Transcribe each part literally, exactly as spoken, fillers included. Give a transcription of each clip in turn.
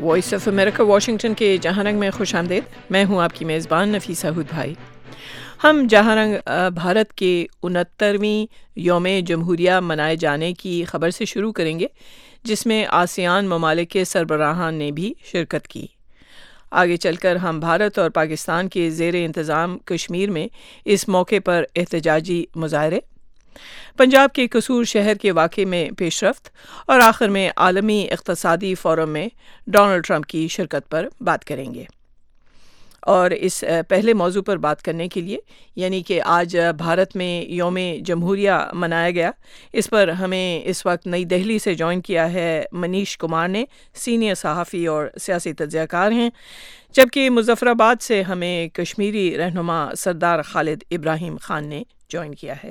Voice of America Washington کے جہاں رنگ میں خوش آمدید. میں ہوں آپ کی میزبان نفیسہ ہود بھائی. ہم جہاں رنگ بھارت کے انہترویں یوم جمہوریہ منائے جانے کی خبر سے شروع کریں گے، جس میں آسیان ممالک کے سربراہان نے بھی شرکت کی. آگے چل کر ہم بھارت اور پاکستان کے زیر انتظام کشمیر میں اس موقع پر احتجاجی مظاہرے، پنجاب کے قصور شہر کے واقعے میں پیش رفت اور آخر میں عالمی اقتصادی فورم میں ڈونلڈ ٹرمپ کی شرکت پر بات کریں گے. اور اس پہلے موضوع پر بات کرنے کے لیے، یعنی کہ آج بھارت میں یوم جمہوریہ منایا گیا، اس پر ہمیں اس وقت نئی دہلی سے جوائن کیا ہے منیش کمار نے. سینئر صحافی اور سیاسی تجزیہ کار ہیں، جبکہ مظفر آباد سے ہمیں کشمیری رہنما سردار خالد ابراہیم خان نے جوائن کیا ہے.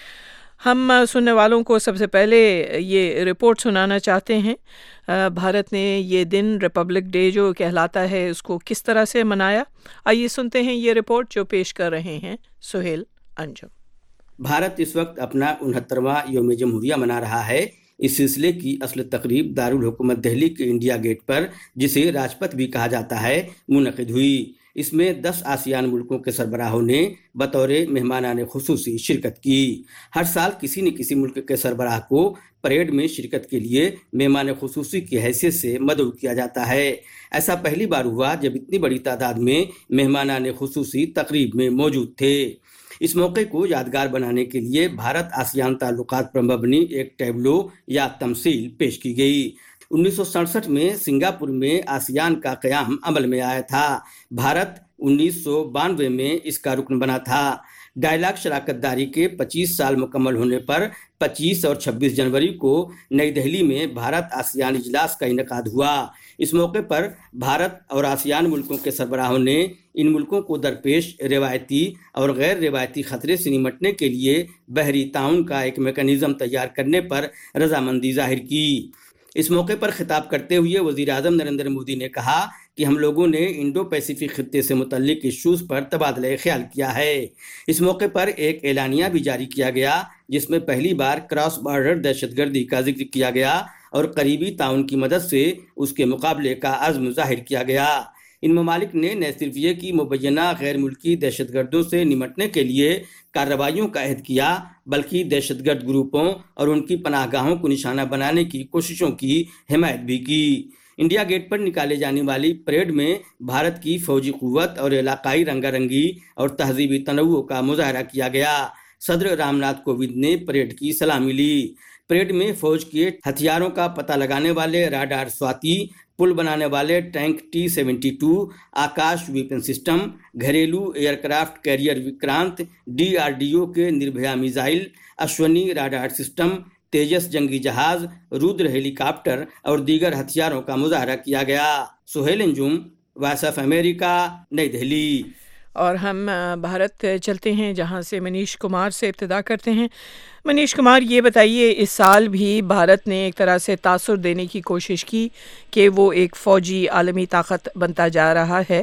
ہم سننے والوں کو سب سے پہلے یہ رپورٹ سنانا چاہتے ہیں، بھارت نے یہ دن ریپبلک ڈے جو کہلاتا ہے اس کو کس طرح سے منایا. آئیے سنتے ہیں یہ رپورٹ جو پیش کر رہے ہیں سہیل انجم. بھارت اس وقت اپنا انہترواں یوم جمہوریہ منا رہا ہے. اس سلسلے کی اصل تقریب دارالحکومت دہلی کے انڈیا گیٹ پر، جسے راج پتھ بھی کہا جاتا ہے، منعقد ہوئی. اس میں دس آسیان ملکوں کے سربراہوں نے بطور مہمانان خصوصی شرکت کی. ہر سال کسی نہ کسی ملک کے سربراہ کو پریڈ میں شرکت کے لیے مہمان خصوصی کی حیثیت سے مدعو کیا جاتا ہے. ایسا پہلی بار ہوا جب اتنی بڑی تعداد میں مہمانان خصوصی تقریب میں موجود تھے. اس موقع کو یادگار بنانے کے لیے بھارت آسیان تعلقات پر مبنی ایک ٹیبلو یا تمثیل پیش کی گئی. انیس سو سڑسٹھ میں سنگاپور میں آسیان کا قیام عمل میں آیا تھا. بھارت انیس سو بانوے میں اس کا رکن بنا تھا. ڈائیلاگ شراکت داری کے پچیس سال مکمل ہونے پر پچیس اور چھبیس جنوری کو نئی دہلی میں بھارت آسیان اجلاس کا انعقاد ہوا. اس موقع پر بھارت اور آسیان ملکوں کے سربراہوں نے ان ملکوں کو درپیش روایتی اور غیر روایتی خطرے سے نمٹنے کے لیے بحری تعاون کا ایک میکانزم تیار کرنے پر رضامندی ظاہر کی. اس موقع پر خطاب کرتے ہوئے وزیر اعظم نریندر مودی نے کہا کہ ہم لوگوں نے انڈو پیسیفک خطے سے متعلق ایشوز پر تبادلہ خیال کیا ہے. اس موقع پر ایک اعلانیہ بھی جاری کیا گیا، جس میں پہلی بار کراس بارڈر دہشت گردی کا ذکر کیا گیا اور قریبی تعاون کی مدد سے اس کے مقابلے کا عزم ظاہر کیا گیا. ان ممالک نے نہ صرف یہ کہ مبینہ غیر ملکی دہشت گردوں سے نمٹنے کے لیے کارروائیوں کا عہد کیا، بلکہ دہشت گرد گروپوں اور ان کی پناہ گاہوں کو نشانہ بنانے کی کوششوں کی حمایت بھی کی. انڈیا گیٹ پر نکالے جانے والی پریڈ میں بھارت کی فوجی قوت اور علاقائی رنگا رنگی اور تہذیبی تنوع کا مظاہرہ کیا گیا. صدر رام ناتھ کووند نے پریڈ کی سلامی لی. پریڈ میں فوج کے ہتھیاروں کا پتہ لگانے والے راڈار سواتی، پل بنانے والے tank T seventy two, Akash weapon system, گھریلو aircraft carrier Vikrant, D R D O کے نربھیا میزائل، اشونی راڈار سسٹم، تیجس جنگی جہاز، رودر ہیلی کاپٹر اور دیگر ہتھیاروں کا مظاہرہ کیا گیا. Sohail Anjum, voice of America, نئی دہلی. اور ہم بھارت چلتے ہیں، جہاں سے منیش کمار سے ابتدا کرتے ہیں. منیش کمار، یہ بتائیے، اس سال بھی بھارت نے ایک طرح سے تاثر دینے کی کوشش کی کہ وہ ایک فوجی عالمی طاقت بنتا جا رہا ہے.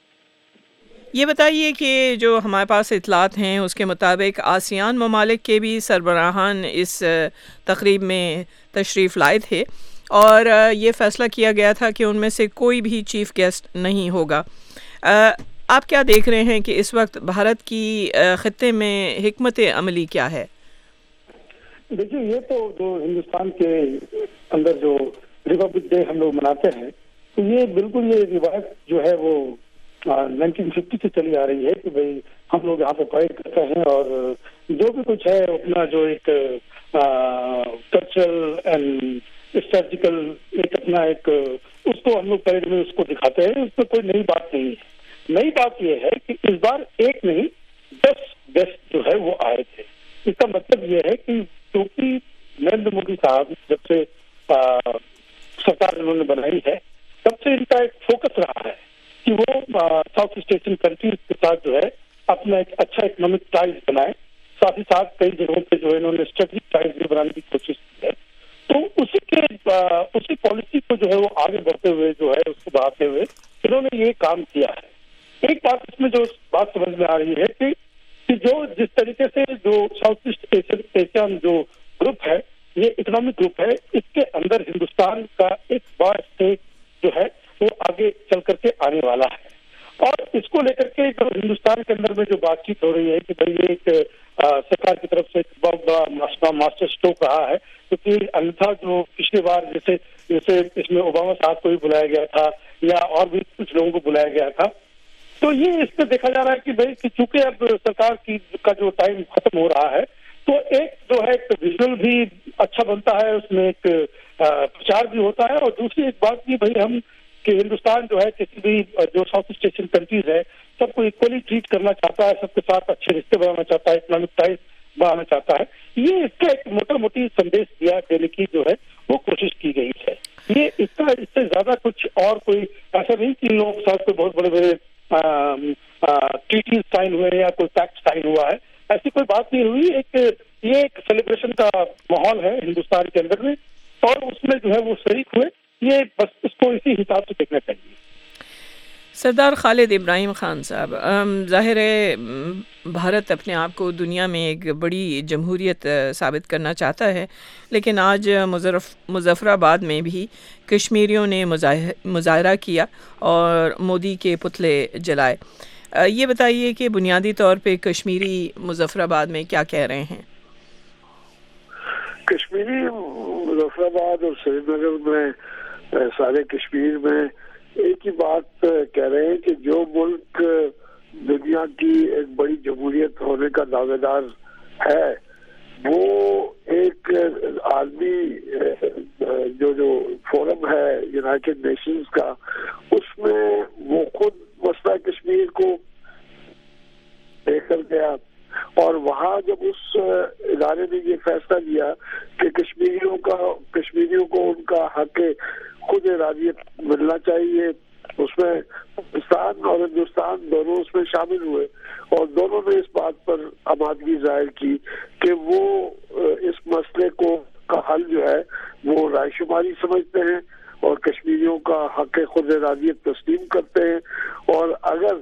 یہ بتائیے کہ جو ہمارے پاس اطلاعات ہیں اس کے مطابق آسیان ممالک کے بھی سربراہان اس تقریب میں تشریف لائے تھے اور یہ فیصلہ کیا گیا تھا کہ ان میں سے کوئی بھی چیف گیسٹ نہیں ہوگا. آپ کیا دیکھ رہے ہیں کہ اس وقت بھارت کی خطے میں حکمت عملی کیا ہے؟ دیکھیے، یہ تو جو ہندوستان کے اندر جو ریپبلک ڈے ہم لوگ مناتے ہیں، تو یہ بالکل یہ روایت جو ہے وہ نائنٹین ففٹی سے چلی آ رہی ہے کہ بھئی ہم لوگ یہاں پہ پریڈ کرتے ہیں اور جو بھی کچھ ہے اپنا جو ایک کلچرل اینڈ اسٹریٹجیکل ایک اپنا ایک اس کو ہم لوگ پریڈ میں اس کو دکھاتے ہیں. اس میں کوئی نئی بات نہیں ہے. نئی بات یہ ہے کہ اس بار ایک نہیں دس گیسٹ جو ہے وہ آئے تھے. اس کا مطلب یہ ہے کہ کیونکہ نریندر مودی صاحب جب سے سرکار انہوں نے بنائی ہے، تب سے ان کا ایک فوکس رہا ہے کہ وہ ساؤتھ ایسٹ ایشین کنٹریز کے ساتھ جو ہے اپنا ایک اچھا اکنامک ٹائز بنائے. ساتھ ہی ساتھ کئی جگہوں پہ جو ہے انہوں نے اسٹریٹجک ٹائز بھی بنانے کی کوشش کی ہے. تو اسی کے اسی پالیسی کو جو ہے وہ آگے بڑھتے ہوئے جو ہے اس کو بڑھاتے ہوئے انہوں نے یہ کام کیا ہے. ایک بات اس میں جو بات سمجھ میں آ رہی ہے کہ کہ جو جس طریقے سے جو ساؤتھ ایسٹ ایشین جو گروپ ہے، یہ اکنامک گروپ ہے، اس کے اندر ہندوستان کا ایک بڑا اسٹیٹ جو ہے کر کے آنے والا ہے. اور اس کو لے کر کے جو ہندوستان کے اندر میں جو بات چیت ہو رہی ہے کہ بھائی یہ ایک سرکار کی طرف سے ایک بہت بڑا ماسٹر اسٹروک رہا ہے, کیونکہ انتھا جو پچھلی بار جیسے جیسے اس میں اوباما صاحب کو بھی بلایا گیا تھا یا اور بھی کچھ لوگوں کو بلایا گیا تھا, تو یہ اس میں دیکھا جا رہا ہے کہ بھائی کہ چونکہ اب سرکار کی کا جو ٹائم ختم ہو رہا ہے تو ایک جو ہے ایک ویژول بھی اچھا بنتا ہے, اس میں ایک پرچار بھی ہوتا ہے, اور دوسری ایک بات یہ بھائی ہم کہ ہندوستان جو ہے کسی بھی جو ساؤتھ ایسٹ ایشین کنٹریز ہے سب کو ایکولی ٹریٹ کرنا چاہتا ہے, سب کے ساتھ اچھے رشتے بنانا چاہتا ہے, اکنامک ٹائز بڑھانا چاہتا ہے. یہ اس کا ایک موٹا موٹی سندیش دیا دینے کی جو ہے وہ کوشش کی گئی ہے. یہ اس کا اس سے زیادہ کچھ اور کوئی ایسا نہیں کہ ان لوگوں کے ساتھ کوئی بہت بڑے بڑے ٹریٹیز سائن ہوئے یا کوئی پیکٹ سائن ہوا ہے, ایسی کوئی بات نہیں ہوئی. ایک یہ ایک سیلیبریشن کا ماحول ہے ہندوستان کے اندر میں, اور اس میں جو ہے وہ شریک ہوئے. یہ بس اس کو اسی حساب سے دیکھنا چاہیے. سردار خالد ابراہیم خان صاحب, ظاہر ہے بھارت اپنے آپ کو دنیا میں ایک بڑی جمہوریت ثابت کرنا چاہتا ہے, لیکن آج مظفر آباد میں بھی کشمیریوں نے مظاہرہ کیا اور مودی کے پتلے جلائے. یہ بتائیے کہ بنیادی طور پہ کشمیری مظفر آباد میں کیا کہہ رہے ہیں؟ کشمیری مظفر آباد اور سری نگر میں سارے کشمیر میں ایک ہی بات کہہ رہے ہیں کہ جو ملک دنیا کی ایک بڑی جمہوریت ہونے کا دعوے دار ہے وہ ایک عالمی جو جو فورم ہے یونائٹڈ نیشنز کا, اس میں وہ خود مسئلہ کشمیر کو لے کر گیا, اور وہاں جب اس ادارے نے یہ فیصلہ لیا کہ کشمیریوں کا کشمیریوں کو ان کا حق خود ارادیت ملنا چاہیے, اس میں پاکستان اور ہندوستان دونوں اس میں شامل ہوئے, اور دونوں نے اس بات پر آمادگی ظاہر کی کہ وہ اس مسئلے کو کا حل جو ہے وہ رائے شماری سمجھتے ہیں اور کشمیریوں کا حق خود ارادیت تسلیم کرتے ہیں. اور اگر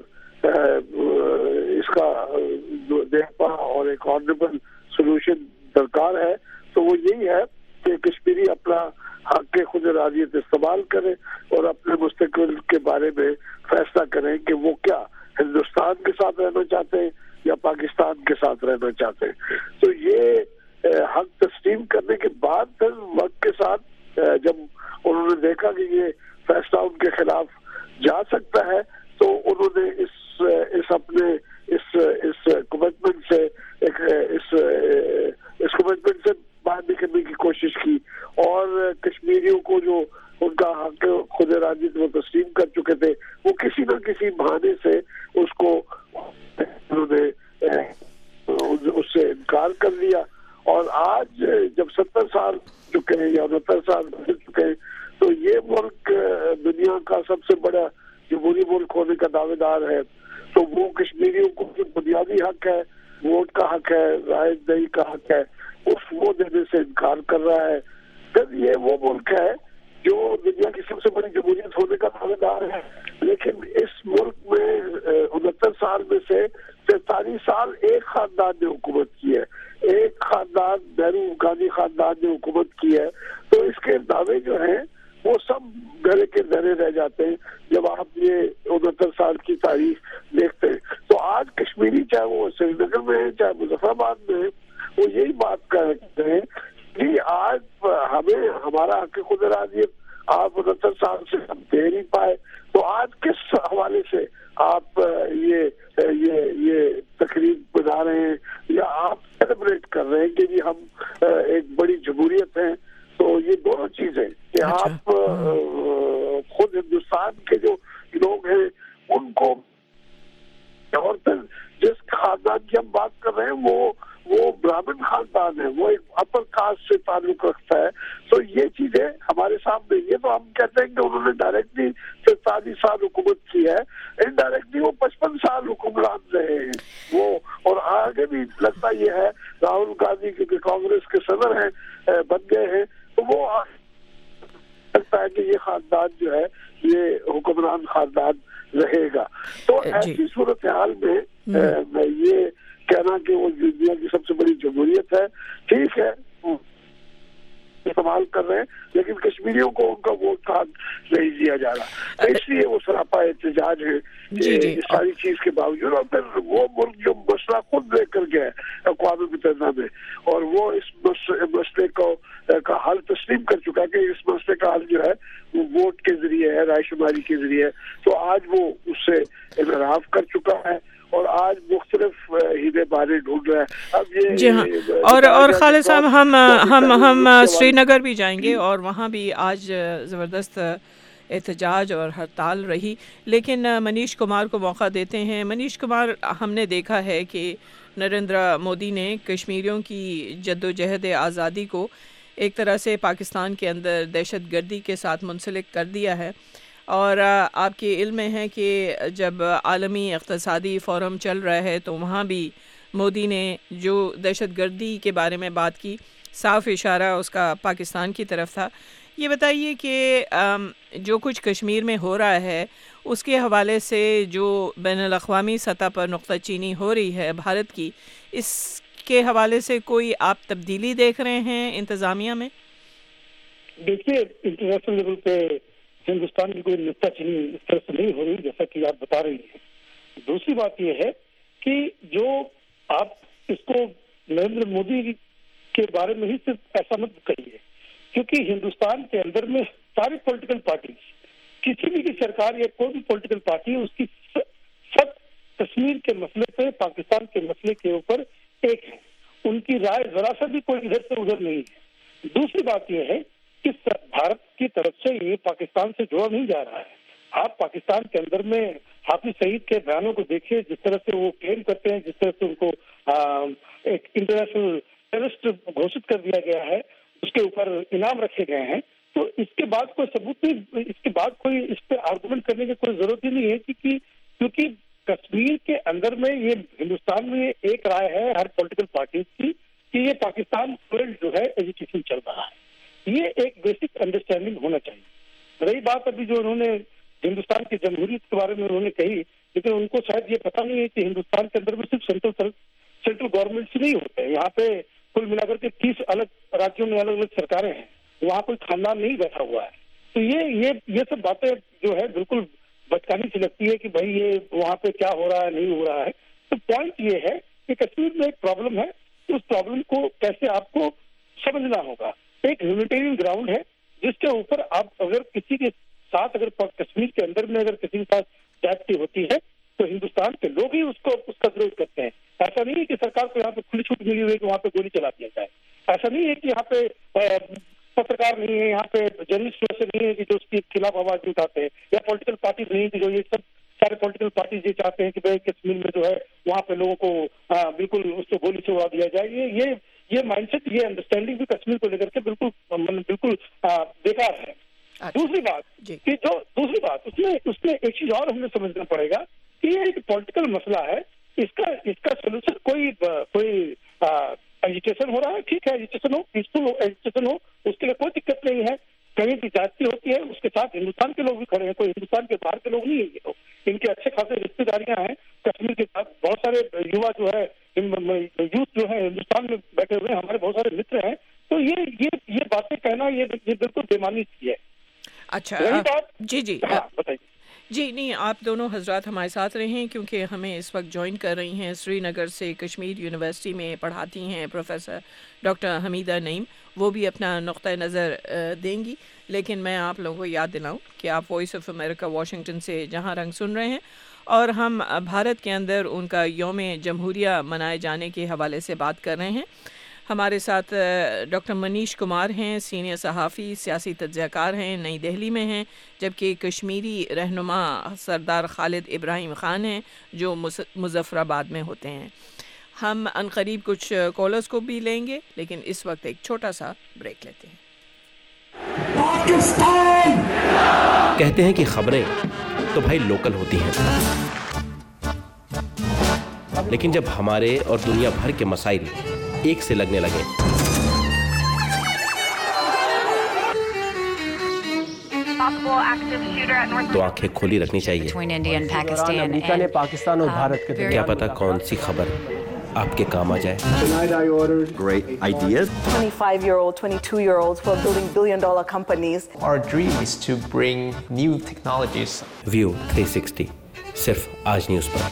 اس کا دیکھا اور ایک آنریبل سولوشن درکار ہے تو وہ یہی ہے کہ کشمیری اپنا حق خود ارادیت استعمال کرے اور اپنے مستقبل کے بارے میں فیصلہ کریں کہ وہ کیا ہندوستان کے ساتھ رہنا چاہتے ہیں یا پاکستان کے ساتھ رہنا چاہتے ہیں. تو یہ حق تسلیم کرنے کے بعد پھر وقت کے ساتھ جب انہوں نے دیکھا کہ یہ فیصلہ ان کے خلاف جا سکتا ہے تو انہوں نے اس اس اپنے اس اس کمٹمنٹ سے ایک اس اس کمٹمنٹ سے باہر نکلنے کی کوشش کی, اور کشمیریوں کو جو ان کا حق خود ارادیت وہ تسلیم کر چکے تھے وہ کسی نہ کسی بہانے سے اس کو انہوں نے اس سے انکار کر لیا. اور آج جب ستر سال چکے ہیں یا انہتر سال گزر چکے ہیں تو یہ ملک دنیا کا سب سے بڑا جمہوری ملک ہونے کا دعوے دار ہے, تو وہ کشمیریوں کو جو بنیادی حق ہے, ووٹ کا حق ہے, رائے دہی کا حق ہے, اس وہ دینے سے انکار کر رہا ہے. جب یہ وہ ملک ہے جو دنیا کی سب سے بڑی جمہوریت ہونے کا دعوے دار ہے, لیکن اس ملک میں انہتر سال میں سے سینتالیس سال ایک خاندان نے حکومت کی ہے, ایک خاندان نہرو گاندھی خاندان نے حکومت کی ہے. تو اس کے دعوے جو ہیں وہ سب گھرے کے دھرے رہ جاتے ہیں جب آپ یہ انہتر سال کی تاریخ دیکھتے ہیں. تو آج کشمیری چاہے وہ سری نگر میں ہے چاہے مظفر آباد میں ہے, وہ یہی بات کہتے ہیں کہ آج ہمیں ہمارا حق خود ارادیت آپ انہتر سال سے ہم دے نہیں پائے, تو آج کس حوالے سے آپ یہ یہ یہ تقریب بنا رہے ہیں یا آپ سیلیبریٹ کر رہے ہیں کہ جی ہم ایک بڑی جمہوریت ہیں. تو یہ دونوں چیزیں کہ آپ خود ہندوستان کے جو لوگ ہیں ان کو, اور پھر جس خاندان کی ہم بات کر رہے ہیں وہ وہ برہمن خاندان ہے, وہ ایک اپر کاسٹ سے تعلق رکھتا ہے. تو یہ چیزیں ہمارے سامنے, یہ تو ہم کہتے ہیں کہ انہوں نے ڈائریکٹلی سینتالیس سال حکومت کی ہے, انڈائریکٹلی وہ پچپن سال حکمران رہے ہیں وہ, اور آگے بھی لگتا یہ ہے راہل گاندھی کیونکہ کانگریس کے صدر ہیں بن گئے ہیں, تو وہ لگتا ہے کہ یہ خاندان جو ہے یہ حکمران خاندان رہے گا. تو ایسی صورتحال میں میں یہ کہنا کہ وہ دنیا کی سب سے بڑی جمہوریت ہے, ٹھیک ہے استعمال کر رہے ہیں لیکن کشمیریوں کو ان کا ووٹ کارڈ نہیں دیا جا رہا. اس لیے وہ سراپا احتجاج ہے اس ساری چیز کے باوجود. اور پھر وہ ملک جو مسئلہ خود لے کر گیا ہے اقوام متحدہ میں اور وہ اس مسئلے کو کا حل تسلیم کر چکا کہ اس مسئلے کا حل جو ہے وہ ووٹ کے ذریعے ہے, رائے شماری کے ذریعے. تو آج وہ اس سے انحراف کر چکا ہے اور آج مختلف ہیرے بارے ڈھونڈ رہا ہے. اب یہ جی ہاں, اور اور خالد صاحب ہم ہم ہم سری نگر بھی جائیں گے اور وہاں بھی آج زبردست احتجاج اور ہڑتال رہی, لیکن منیش کمار کو موقع دیتے ہیں. منیش کمار, ہم نے دیکھا ہے کہ نریندر مودی نے کشمیریوں کی جد و جہد آزادی کو ایک طرح سے پاکستان کے اندر دہشت گردی کے ساتھ منسلک کر دیا ہے, اور آپ کے علم میں ہے کہ جب عالمی اقتصادی فورم چل رہا ہے تو وہاں بھی مودی نے جو دہشت گردی کے بارے میں بات کی, صاف اشارہ اس کا پاکستان کی طرف تھا. یہ بتائیے کہ جو کچھ کشمیر میں ہو رہا ہے اس کے حوالے سے جو بین الاقوامی سطح پر نقطہ چینی ہو رہی ہے بھارت کی, اس کے حوالے سے کوئی آپ تبدیلی دیکھ رہے ہیں انتظامیہ میں؟ دیکھیے, انٹرنیشنل لیول پہ ہندوستان کی کوئی نقطہ چینی اس طرح سے نہیں ہو رہی جیسا کہ آپ بتا رہی ہیں. دوسری بات یہ ہے کہ جو آپ اس کو نریندر مودی کے بارے میں ہی صرف ایسا مت کہیے, کیونکہ ہندوستان کے اندر میں ساری پولیٹیکل پارٹیز, کسی بھی کی سرکار یا کوئی بھی پولیٹیکل پارٹی, اس کی سب کشمیر کے مسئلے پہ, پاکستان کے مسئلے کے اوپر ایک ہے. ان کی رائے ذرا سا بھی کوئی ادھر سے ادھر نہیں ہے. دوسری بات یہ ہے کہ بھارت کی طرف سے یہ پاکستان سے جوڑا نہیں جا رہا ہے. آپ پاکستان کے اندر میں حافظ سعید کے بیانوں کو دیکھیے, جس طرح سے وہ کلیم کرتے ہیں, جس طرح سے ان کو ایک انٹرنیشنل ٹیررسٹ گھوشت کر دیا گیا ہے, اس کے اوپر انعام رکھے گئے ہیں. تو اس کے بعد کوئی ثبوت نہیں, اس کے بعد کوئی اس پہ آرگومنٹ کرنے کی کوئی ضرورت ہی نہیں ہے, کیونکہ کیونکہ کشمیر کے اندر میں یہ ہندوستان میں ایک رائے ہے ہر پولیٹیکل پارٹیز کی کہ یہ پاکستان فیلڈ جو ہے ایجوکیشن چل رہا ہے. یہ ایک بیسک انڈرسٹینڈنگ ہونا چاہیے. رہی بات ابھی جو انہوں نے ہندوستان کی جمہوریت کے بارے میں انہوں نے کہی, لیکن ان کو شاید یہ پتہ نہیں ہے کہ ہندوستان کے اندر میں صرف سینٹرل سینٹرل گورنمنٹ سے نہیں ہوتے. یہاں پہ کل ملا کر کے تیس الگ راجیوں میں الگ الگ سرکاریں ہیں, وہاں کوئی خاندان نہیں بیٹھا ہوا ہے. تو یہ یہ یہ سب باتیں جو ہے بالکل بچکانی سی لگتی ہے کہ بھائی یہ وہاں پہ کیا ہو رہا ہے نہیں ہو رہا ہے. تو پوائنٹ یہ ہے کہ کشمیر میں ایک پرابلم ہے, اس پرابلم کو کیسے آپ کو سمجھنا ہوگا. ایک ہیومینیٹیرین گراؤنڈ ہے جس کے اوپر آپ اگر کسی کے ساتھ, اگر کشمیر کے اندر میں اگر کسی کے ساتھ زیادتی ہوتی ہے تو ہندوستان کے لوگ ہی اس کو اس کا وروਧ کرتے ہیں. ایسا نہیں ہے کہ سرکار کو یہاں پہ کھلی چھوٹ ملی ہوئی ہے کہ وہاں پہ گولی چلا دیا جائے. ایسا نہیں ہے کہ یہاں پہ پترکار نہیں ہے, یہاں پہ جرنلسٹ ویسے نہیں ہے کہ جو اس کے خلاف آواز اٹھاتے ہیں, یا پولیٹیکل پارٹیز نہیں کہ جو یہ سب سارے پولیٹیکل پارٹیز یہ چاہتے ہیں کہ بھائی کشمیر میں جو ہے وہاں پہ لوگوں کو بالکل اس کو گولی سے اڑا دیا جائے. یہ یہ مائنڈ سیٹ, یہ انڈرسٹینڈنگ بھی کشمیر کو لے کر کے بالکل بالکل بیکار ہے. دوسری بات کہ جو دوسری بات اس میں اس میں ایک چیز اور ہمیں سمجھنا پڑے گا کہ یہ ایک پولیٹیکل مسئلہ ہے. اس کا اس کا سولوشن کوئی کوئی ایجوکیشن ہو رہا ہے, ٹھیک ہے, ایجوکیشن ہو, پیسفل ایجوکیشن ہو, اس کے لیے کوئی دقت نہیں ہے. کہیں بھی جاتی ہوتی ہے, اس کے ساتھ ہندوستان کے لوگ بھی کھڑے ہیں, کوئی ہندوستان کے باہر کے لوگ نہیں ہیں. یہ ان کے اچھے خاصے رشتے داریاں ہیں کشمیر کے ساتھ. بہت سارے یوا جو ہے, یوتھ جو ہے ہندوستان میں بیٹھے ہوئے ہیں, ہمارے بہت سارے متر ہیں. تو یہ یہ یہ باتیں کہنا یہ یہ بالکل بےمانی سی ہے. اچھا جی جی بتائیے. جی نہیں, آپ دونوں حضرات ہمارے ساتھ رہیں کیونکہ ہمیں اس وقت جوائن کر رہی ہیں سری نگر سے کشمیر یونیورسٹی میں پڑھاتی ہیں پروفیسر ڈاکٹر حمیدہ نعیم. وہ بھی اپنا نقطۂ نظر دیں گی, لیکن میں آپ لوگوں کو یاد دلاؤں کہ آپ وائس آف امریکہ واشنگٹن سے جہاں رنگ سن رہے ہیں, اور ہم بھارت کے اندر ان کا یوم جمہوریہ منائے جانے کے حوالے سے بات کر رہے ہیں. ہمارے ساتھ ڈاکٹر منیش کمار ہیں, سینئر صحافی سیاسی تجزیہ کار ہیں, نئی دہلی میں ہیں, جبکہ کشمیری رہنما سردار خالد ابراہیم خان ہیں جو مظفر آباد میں ہوتے ہیں. ہم عنقریب کچھ کالرز کو بھی لیں گے, لیکن اس وقت ایک چھوٹا سا بریک لیتے ہیں. پاکستان کہتے ہیں کہ خبریں تو بھائی لوکل ہوتی ہیں, لیکن جب ہمارے اور دنیا بھر کے مسائل ایک سے لگنے لگے تو آنکھیں کھولی رکھنی چاہیے. امریکہ نے پاکستان اور بھارت کے کیا پتا کون سی خبر आपके काम आ जाए। Tonight I ordered Great ideas. twenty-five-year-old, twenty-two-year-olds who are building billion-dollar companies. Our dream is to bring new technologies. View three sixty सिर्फ आज न्यूज़ पर।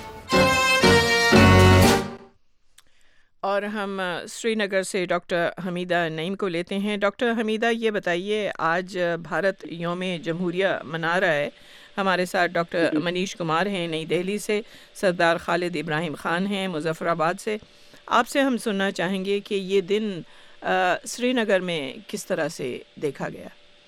और हम श्रीनगर से डॉक्टर हमीदा नईम को लेते हैं। डॉक्टर हमीदा, ये बताइए, आज भारत यौम जमहूरिया मना रहा है। हमारे साथ डॉक्टर मनीष कुमार हैं नई दिल्ली से, सरदार खालिद इब्राहिम ख़ान हैं मुज़फ़्फ़राबाद से। आपसे हम सुनना चाहेंगे कि ये दिन श्रीनगर में किस तरह से देखा गया।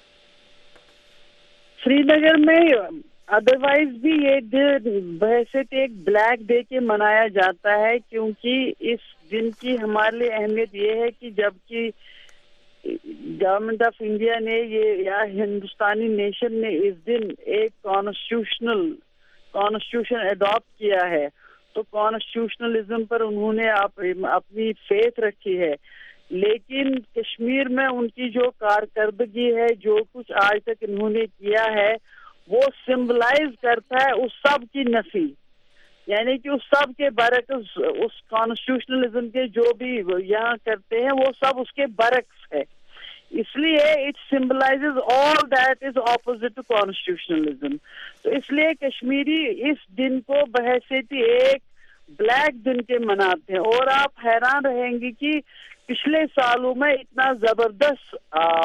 श्रीनगर में अदरवाइज भी ये दिन बहसत एक ब्लैक डे के मनाया जाता है, क्योंकि इस दिन की हमारे लिए अहमियत ये है कि जबकि गवर्नमेंट ऑफ इंडिया ने ये या हिंदुस्तानी नेशन ने इस दिन एक कॉन्स्टिट्यूशनल कॉन्स्टिट्यूशन अडॉप्ट किया है, तो कॉन्स्टिट्यूशनलिज्म पर उन्होंने आप, अपनी फेथ रखी है। लेकिन कश्मीर में उनकी जो कारकर्दगी है, जो कुछ आज तक इन्होंने किया है, वो सिंबलाइज करता है उस सब की नफी, यानी कि उस सब के बरक्स, उस कॉन्स्टिट्यूशनलिज्म के जो भी यहाँ करते हैं वो सब उसके बरक्स है। इसलिए it symbolises all that is opposite to constitutionalism. तो इसलिए कश्मीरी इस दिन को बहैसियत एक ब्लैक दिन के मनाते हैं। और आप हैरान रहेंगे कि पिछले सालों में इतना जबरदस्त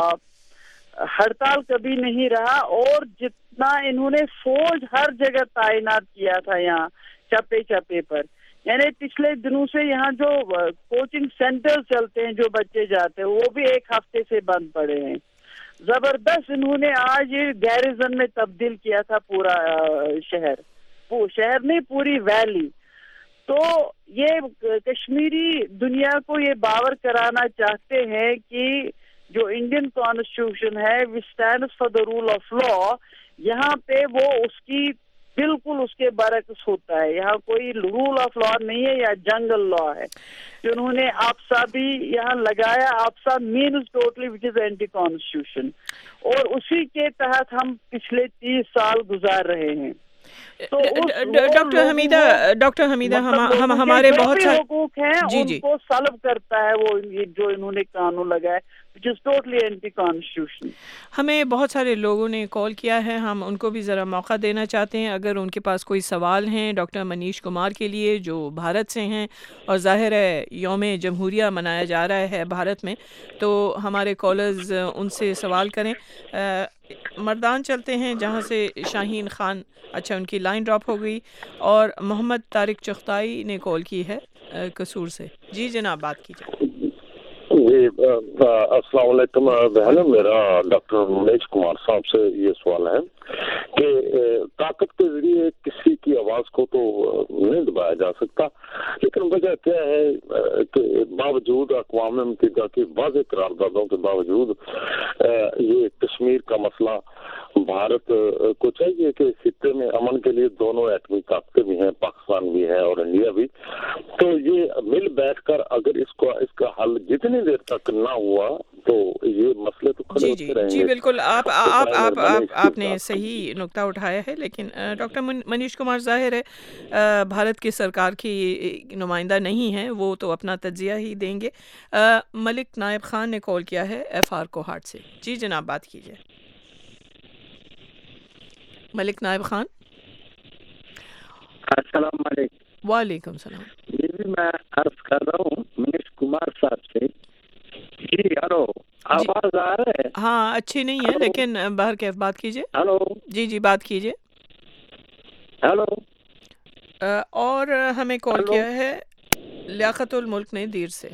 हड़ताल कभी नहीं रहा, और जितना इन्होंने फौज हर जगह तायनात किया था यहाँ चप्पे चप्पे पर, यानी पिछले दिनों से यहाँ जो कोचिंग सेंटर चलते हैं, जो बच्चे जाते हैं, वो भी एक हफ्ते से बंद पड़े हैं। जबरदस्त इन्होंने आज ये गैरिजन में तब्दील किया था पूरा शहर, वो शहर नहीं पूरी वैली। तो ये कश्मीरी दुनिया को ये बावर कराना चाहते हैं कि जो इंडियन कॉन्स्टिट्यूशन है, which stands for the rule of law, यहाँ पे वो उसकी बिल्कुल उसके बरक्स होता है। यहाँ कोई रूल ऑफ लॉ नहीं है, या जंगल लॉ है। जो उन्होंने आपसा भी यहाँ लगाया, AFSPA means totally which is anti constitution, और उसी के तहत हम पिछले तीस साल गुजार रहे हैं। तो डॉक्टर हमीदा डॉक्टर हमीदा हम हम हमारे बहुत सारे हुकूक हैं, उनको सल्ब करता है वो जो इन्होंने कानून लगाया, which is totally anti-constitutional। हमें बहुत सारे लोगों ने कॉल किया है, हम उनको भी ज़रा मौका देना चाहते हैं। अगर उनके पास कोई सवाल हैं डॉक्टर मनीष कुमार के लिए, जो भारत से हैं, और ज़ाहिर है यौम जमहूरिया मनाया जा रहा है भारत में, तो हमारे कॉलर्स उनसे सवाल करें। आ, मर्दान चलते हैं जहाँ से शाहीन खान, अच्छा उनकी लाइन ड्रॉप हो गई, और मोहम्मद तारिक चख्ताई ने कॉल की है कसूर से। जी जनाब, बात कीजिए। जी अस्सलाम वालेकुम बहन, मेरा डॉक्टर मनीष कुमार साहब से ये सवाल है कि ताकत के जरिए किसी की आवाज़ को तो नहीं दबाया जा सकता, लेकिन वजह क्या है कि बावजूद अक़वाम मुत्तहिदा की वाज़ेह करारदादों के बावजूद ये कश्मीर का मसला भारत को चाहिए कि खित्ते में अमन के लिए दोनों एटमी ताकतें भी हैं, पाकिस्तान भी है और इंडिया भी, तो ये मिल बैठकर अगर इसको इसका हल जितनी देर तक ना हुआ तो ये मसले तो खड़े होते रहेंगे। जी बिल्कुल, आप आप आप आप आपने सही नुक्ता उठाया है। लेकिन डॉक्टर मनीष कुमार, ज़ाहिर है भारत की सरकार की नुमाइंदा नहीं है, वो तो अपना तज्जिया ही देंगे। मलिक नायब खान ने कॉल किया है एफ आर कोहाट से। जी जनाब, बात कीजिए। मलिक नायब खान। अस्सलाम वालेकुम। वालेकुम सलाम। जी मैं अर्ज कर रहा हूँ मनीष कुमार साहब से। जी हेलो, आवाज आ रहा है? हाँ, अच्छी नहीं है, लेकिन बाहर कैफ बात कीजिए। हेलो। जी जी, बात कीजिए। हेलो। और हमें कॉल किया है लियाकतुल मुल्क ने दीर से।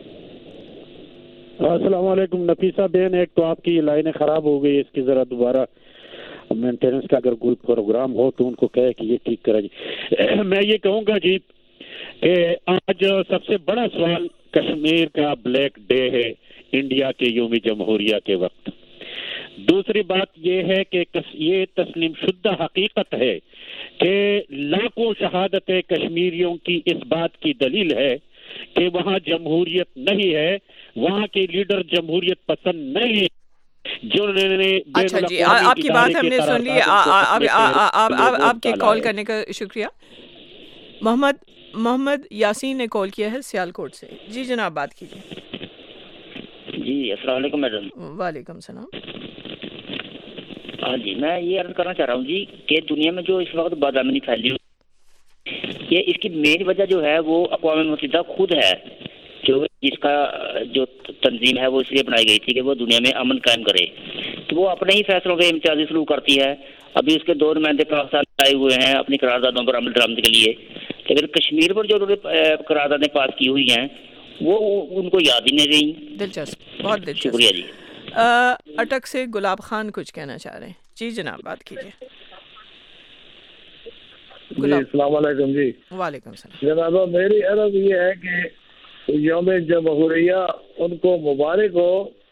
अस्सलाम वालेकुम नफीसा बहन, एक तो आपकी लाइनें खराब हो गई, इसकी जरा दोबारा मेंटेनेंस का अगर कोई प्रोग्राम हो तो उनको कहे कि ये ठीक करा जी। मैं ये कहूँगा जी कि आज सबसे बड़ा सवाल कश्मीर का ब्लैक डे है इंडिया के यौम जमहूरिया के वक्त। दूसरी बात ये है कि ये तस्लीम शुद्धा हकीकत है कि लाखों शहादतें कश्मीरियों की इस बात की दलील है कि वहाँ जमहूरियत नहीं है, वहाँ के लीडर जमहूरियत पसंद नहीं है। जो अच्छा जी, आ, आपकी बात हमने सुन ली। आपके कॉल करने का शुक्रिया। मोहम्मद محمد یاسین نے کال کیا ہے سیالکوٹ سے. جی جناب بات کیجیے. جی السلام علیکم میڈم. وعلیکم السلام. ہاں جی میں یہ عرض کرنا چاہ رہا ہوں جی کہ دنیا میں جو اس وقت بدامنی پھیلی یہ اس کی مین وجہ جو ہے وہ اقوام متحدہ خود ہے, جو جس کا جو تنظیم ہے وہ اس لیے بنائی گئی تھی کہ وہ دنیا میں امن قائم کرے. تو وہ اپنے ہی فیصلوں کے امتیازی سلوک کرتی ہے. ابھی اس کے دو نمائندے پاکستان آئے ہوئے ہیں اپنی قراردادوں پر عمل درآمد کے لیے, لیکن کشمیر پر جو انہوں نے قراردادیں پاس کی ہوئی ہیں وہ ان کو یاد ہی نہیں رہی. دلچسپ, بہت دلچسپ. شکریہ جی. اٹک سے گلاب خان کچھ کہنا چاہ رہے ہیں. جی جناب بات کیجیے. جی السلام علیکم. جی وعلیکم السلام. جناب میری عرض یہ ہے کہ یوم جمہوریہ ان کو مبارک ہو,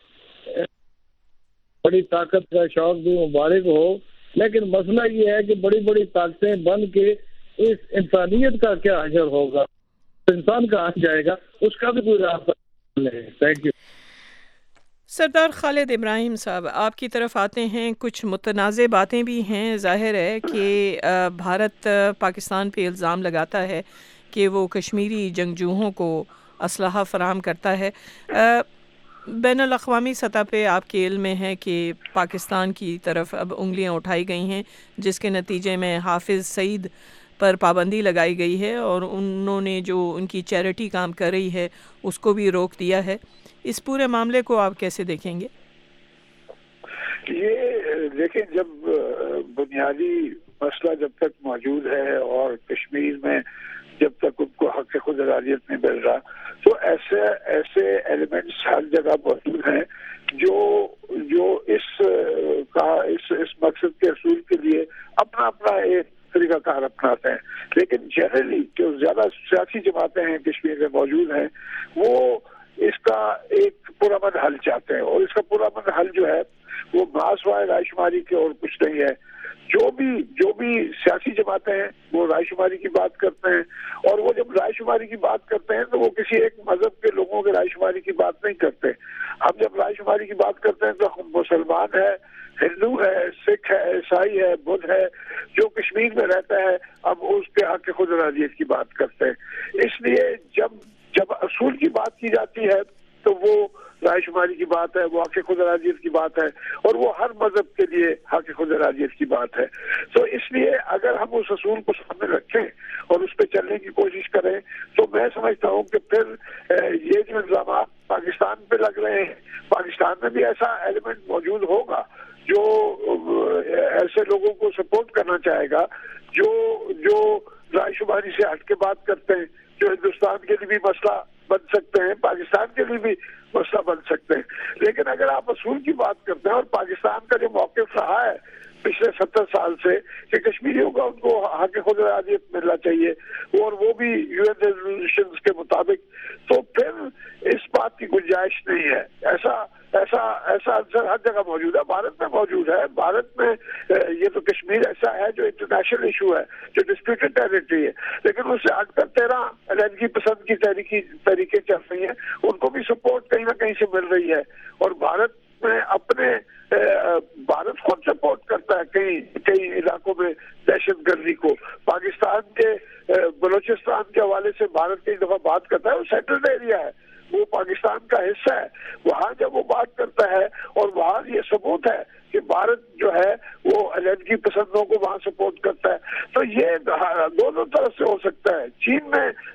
بڑی طاقت کا شوق بھی مبارک ہو, لیکن مسئلہ یہ ہے کہ بڑی بڑی طاقتیں بن کے اس انسانیت کا کیا اثر ہوگا, انسان کہاں جائے گا, اس کا بھی کوئی راستہ نہیں. Thank you. سردار خالد ابراہیم صاحب آپ کی طرف آتے ہیں. کچھ متنازع باتیں بھی ہیں. ظاہر ہے کہ بھارت پاکستان پہ الزام لگاتا ہے کہ وہ کشمیری جنگجوؤں کو اسلحہ فراہم کرتا ہے. بین الاقوامی سطح پہ آپ کے علم میں ہے کہ پاکستان کی طرف اب انگلیاں اٹھائی گئی ہیں جس کے نتیجے میں حافظ سعید پر پابندی لگائی گئی ہے اور انہوں نے جو ان کی چیریٹی کام کر رہی ہے اس کو بھی روک دیا ہے. اس پورے معاملے کو آپ کیسے دیکھیں گے؟ یہ دیکھیں, جب بنیادی مسئلہ جب تک موجود ہے اور کشمیر میں جب تک ان کو حق خود ارادیت نہیں مل رہا, تو ایسے ایسے ایلیمنٹس ہر جگہ موجود ہیں جو جو اس کا اس اس مقصد کے حصول کے لیے اپنا اپنا ایک طریقہ کار اپناتے ہیں. لیکن جنرلی جو زیادہ سیاسی جماعتیں ہیں کشمیر میں موجود ہیں وہ اس کا ایک پرامن حل چاہتے ہیں, اور اس کا پرامن حل جو ہے وہ ماسوائے رائے شماری کے اور کچھ نہیں ہے. جو بھی جو بھی سیاسی جماعتیں ہیں وہ رائے شماری کی بات کرتے ہیں, اور وہ جب رائے شماری کی بات کرتے ہیں تو وہ کسی ایک مذہب کے لوگوں کے رائے شماری کی بات نہیں کرتے. ہم جب رائے شماری کی بات کرتے ہیں تو ہم مسلمان ہے, ہندو ہے, سکھ ہے, عیسائی ہے, بدھ ہے, جو کشمیر میں رہتا ہے اب اس کے حق خود ارادیت کی بات کرتے ہیں. اس لیے جب جب اصول کی بات کی جاتی ہے تو وہ رائے شماری کی بات ہے, وہ حق خود ارادیت کی بات ہے, اور وہ ہر مذہب کے لیے حق خود ارادیت کی بات ہے. تو اس لیے اگر ہم اس اصول کو سامنے رکھیں اور اس پہ چلنے کی کوشش کریں تو میں سمجھتا ہوں کہ پھر یہ جو الزامات پاکستان پہ لگ رہے ہیں, پاکستان میں بھی ایسا ایلیمنٹ موجود ہوگا جو ایسے لوگوں کو سپورٹ کرنا چاہے گا جو جو رائے شماری سے ہٹ کے بات کرتے ہیں, جو ہندوستان کے لیے بھی مسئلہ بن سکتے ہیں, پاکستان کے لیے بھی مسئلہ بن سکتے ہیں. لیکن اگر آپ اصول کی بات کرتے ہیں, اور پاکستان کا جو موقف رہا ہے پچھلے ستر سال سے کہ کشمیریوں کا ان کو حق خود ارادیت ملنا چاہیے اور وہ بھی یو این ریزولوشنز کے مطابق, تو پھر اس بات کی گنجائش نہیں ہے. ایسا ایسا ایسا عنصر ہر جگہ موجود ہے, بھارت میں موجود ہے. بھارت میں یہ تو کشمیر ایسا ہے جو انٹرنیشنل ایشو ہے, جو ڈسپیوٹڈ ٹیریٹری ہے, لیکن اس سے ہٹ کر تیرہ علیحدگی پسند کی تحریکی طریقے چل رہی ہیں, ان کو بھی سپورٹ کہیں نہ کہیں سے مل رہی ہے. اور بھارت میں اپنے بھارت خود سپورٹ کرتا ہے کئی کئی علاقوں میں دہشت گردی کو. پاکستان کے بلوچستان کے حوالے سے بھارت کئی دفعہ بات کرتا ہے, وہ سیٹلڈ ایریا ہے, وہ پاکستان کا حصہ ہے. وہاں جب وہ بات کرتا ہے اور وہاں یہ ثبوت ہے کہ بھارت جو ہے وہ علیحدگی پسندوں کو وہاں سپورٹ کرتا ہے, تو یہ دونوں طرف سے ہو سکتا ہے. چین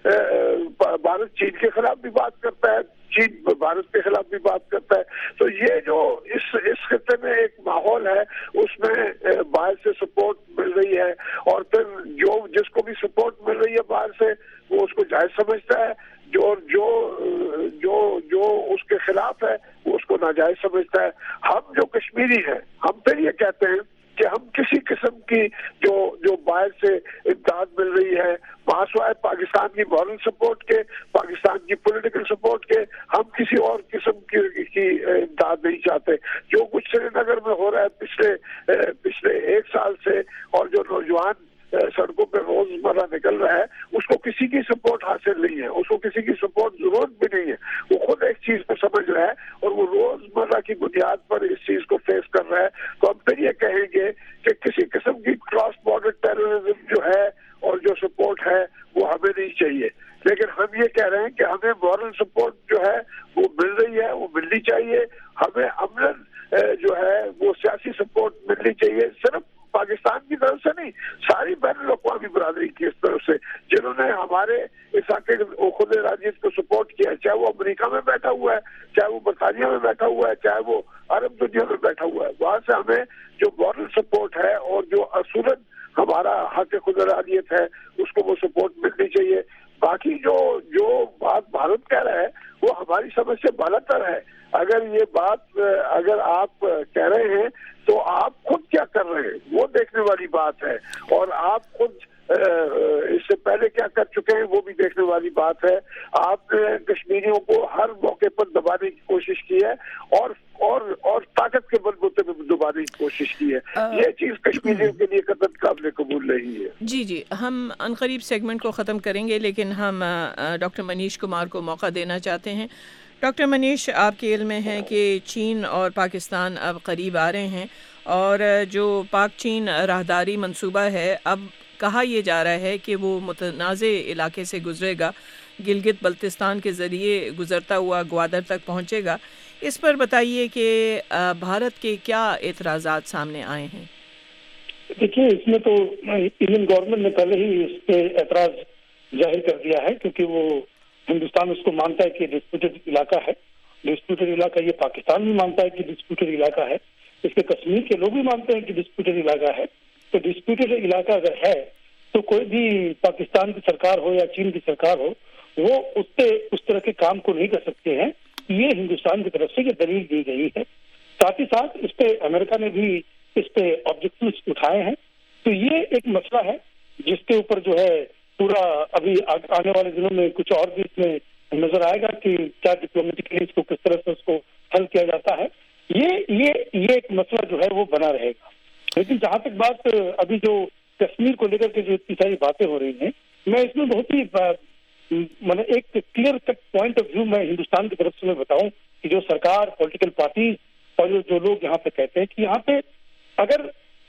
میں بھارت چین کے خلاف بھی بات کرتا ہے, چین بھارت کے خلاف بھی بات کرتا ہے. تو یہ جو اس اس خطے میں ایک ماحول ہے اس میں باہر سے سپورٹ مل رہی ہے, اور پھر جو جس کو بھی سپورٹ مل رہی ہے باہر سے وہ اس کو جائز سمجھتا ہے, جو جو جو جو اس کے خلاف ہے وہ اس کو ناجائز سمجھتا ہے. ہم جو کشمیری ہیں ہم پھر یہ کہتے ہیں کہ ہم کسی قسم کی جو جو باہر سے امداد مل رہی ہے ماسوائے پاکستان کی مورل سپورٹ کے, پاکستان کی پولیٹیکل سپورٹ کے, ہم کسی اور قسم کی کی امداد نہیں چاہتے. جو کچھ سری نگر میں ہو رہا ہے پچھلے پچھلے ایک سال سے, اور جو نوجوان سڑکوں پہ روزمرہ نکل رہا ہے, اس کو کسی کی سپورٹ حاصل نہیں ہے, اس کو کسی کی سپورٹ ضرورت بھی نہیں ہے. وہ خود ایک چیز کو سمجھ رہا ہے اور وہ روزمرہ کی بنیاد پر اس چیز کو فیس کر رہا ہے. تو ہم پھر یہ کہیں گے کہ کسی قسم کی کراس بارڈر ٹیررزم جو ہے اور جو سپورٹ ہے وہ ہمیں ملنی چاہیے. لیکن ہم یہ کہہ رہے ہیں کہ ہمیں مورل سپورٹ جو ہے وہ مل رہی ہے, وہ ملنی چاہیے. ہمیں عملاً جو ہے وہ سیاسی سپورٹ ملنی چاہیے, صرف پاکستان کی طرف سے نہیں, ساری بین الاقوامی برادری کی اس طرف سے, جنہوں نے ہمارے اس عقیدے خود ارادیت کو سپورٹ کیا, چاہے وہ امریکہ میں بیٹھا ہوا ہے, چاہے وہ برطانیہ میں بیٹھا ہوا ہے, چاہے وہ عرب دنیا میں بیٹھا ہوا ہے. وہاں سے ہمیں جو مورل سپورٹ ہے اور جو اصولاً ہمارا حق خود ارادیت ہے اس کو وہ سپورٹ ملنی چاہیے. باقی جو جو بات بھارت کہہ رہا ہے وہ ہماری سمجھ سے بالاتر ہے. اگر یہ بات اگر آپ کہہ رہے ہیں تو آپ خود کیا کر رہے ہیں وہ دیکھنے والی بات ہے, اور آپ خود اس سے پہلے کیا کر چکے ہیں وہ بھی دیکھنے والی بات ہے. آپ نے کشمیریوں کو ہر موقع پر دبانے کی کوشش کی ہے اور اور اور طاقت کے بل بوتے پہ دبانے کی کوشش کی ہے. یہ چیز کشمیریوں کے لیے قطعاً قابل قبول نہیں ہے. جی جی ہم عنقریب سیگمنٹ کو ختم کریں گے, لیکن ہم ڈاکٹر منیش کمار کو موقع دینا چاہتے ہیں. ڈاکٹر منیش, آپ کے علم میں ہے کہ چین اور پاکستان اب قریب آ رہے ہیں, اور جو پاک چین راہداری منصوبہ ہے اب کہا یہ جا رہا ہے کہ وہ متنازع علاقے سے گزرے گا, گلگت بلتستان کے ذریعے گزرتا ہوا گوادر تک پہنچے گا. اس پر بتائیے کہ بھارت کے کیا اعتراضات سامنے آئے ہیں؟ دیکھیے, اس میں تو انڈین گورنمنٹ نے پہلے ہی اس پہ اعتراض ظاہر کر دیا ہے, کیونکہ وہ ہندوستان اس کو مانتا ہے کہ ڈسپیوٹڈ علاقہ ہے. ڈسپیوٹڈ علاقہ یہ پاکستان بھی مانتا ہے کہ ڈسپیوٹڈ علاقہ ہے, اس کے کشمیر کے لوگ بھی مانتے ہیں کہ ڈسپیوٹڈ علاقہ ہے. تو ڈسپیوٹڈ علاقہ اگر ہے تو کوئی بھی پاکستان کی سرکار ہو یا چین کی سرکار ہو وہ اس پہ اس طرح کے کام کو نہیں کر سکتے ہیں. یہ ہندوستان کی طرف سے یہ دلیل دی گئی ہے. ساتھ ہی ساتھ اس پہ امریکہ نے بھی اس پہ آبجیکٹیوز اٹھائے ہیں. تو یہ ایک مسئلہ ہے جس کے اوپر جو ہے پورا ابھی آنے والے دنوں میں کچھ اور بھی اس میں نظر آئے گا کہ کیا ڈپلومیٹکلی اس کو کس طرح سے اس کو حل کیا جاتا ہے. یہ یہ یہ ایک مسئلہ جو ہے وہ بنا رہے گا. لیکن جہاں تک بات ابھی جو کشمیر کو لے کر کے جو اتنی ساری باتیں ہو رہی ہیں, میں اس میں بہت ہی مطلب ایک clear cut point of view میں ہندوستان کی طرف سے میں بتاؤں کہ جو سرکار, پولیٹیکل پارٹیز اور جو لوگ یہاں پہ کہتے ہیں کہ یہاں پہ اگر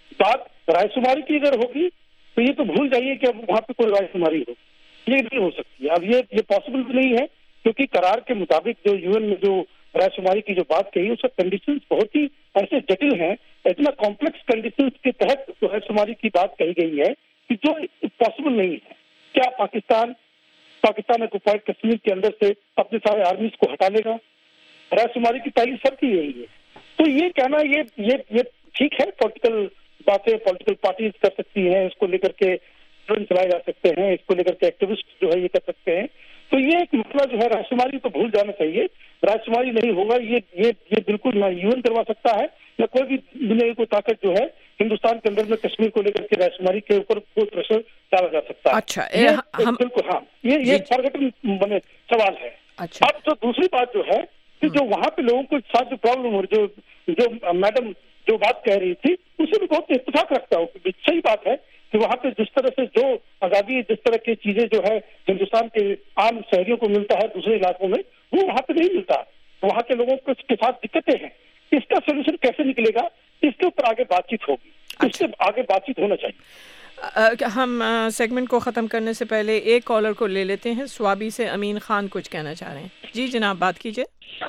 بات رائے شماری کی اگر ہوگی تو یہ تو بھول جائیے کہ اب وہاں پہ کوئی رائے شماری ہو, یہ نہیں ہو سکتی. اب یہ یہ پاسبل بھی نہیں ہے, کیونکہ قرار کے مطابق جو یو این میں جو رائے شماری کی جو بات کہی اس کا کنڈیشنز بہت ہی ایسے جٹل ہیں, اتنا کمپلیکس کنڈیشنز کے تحت جو رائے شماری کی بات کہی گئی ہے کہ جو پاسبل نہیں ہے. کیا پاکستان پاکستان اکوپائڈ کشمیر کے اندر سے اپنے سارے آرمیز کو ہٹا لے گا؟ رائے شماری کی پہلی شرط ہی یہی ہے. تو یہ کہنا یہ یہ یہ ٹھیک ہے, پولیٹیکل باتیں پولیٹیکل پارٹیز کر سکتی ہیں, اس کو لے کر کے چلائے جا سکتے ہیں, اس کو لے کر کے ایکٹیوسٹ جو ہے یہ کر سکتے ہیں. تو یہ ایک مسئلہ جو ہے رائے شماری تو بھول جانا چاہیے. رائے شماری نہیں ہوگا یہ یہ یہ بالکل نہ یو این کروا سکتا ہے نہ کوئی بھی دنیا کی کوئی طاقت جو ہے ہندوستان کے اندر میں کشمیر کو لے کر کے رائے شماری کے اوپر کوئی پریشر ڈالا جا سکتا ہے. اچھا, بالکل ہاں, یہ یہ فارگٹن بنے سوال ہے. اب جو دوسری بات جو ہے کہ جو وہاں پہ لوگوں کے ساتھ جو پرابلم ہو جو جو میڈم جو بات کہہ رہی تھی اسے بھی بہت اتفاق رکھتا ہوں. صحیح بات ہے کہ وہاں پہ جس طرح سے جو آزادی جس طرح کی چیزیں جو ہے ہندوستان کے عام شہریوں کو ملتا ہے دوسرے علاقوں میں وہ وہاں پہ نہیں ملتا. وہاں کے لوگوں کو اس کے ساتھ دقتیں ہیں. اس کا سولوشن کیسے نکلے گا, اس کے اوپر آگے بات چیت ہوگی, اس سے آگے بات چیت ہونا چاہیے. ہم سیگمنٹ کو ختم کرنے سے پہلے ایک کالر کو لے لیتے ہیں. سوابی سے امین خان کچھ کہنا چاہ رہے ہیں. جی جناب بات کیجیے.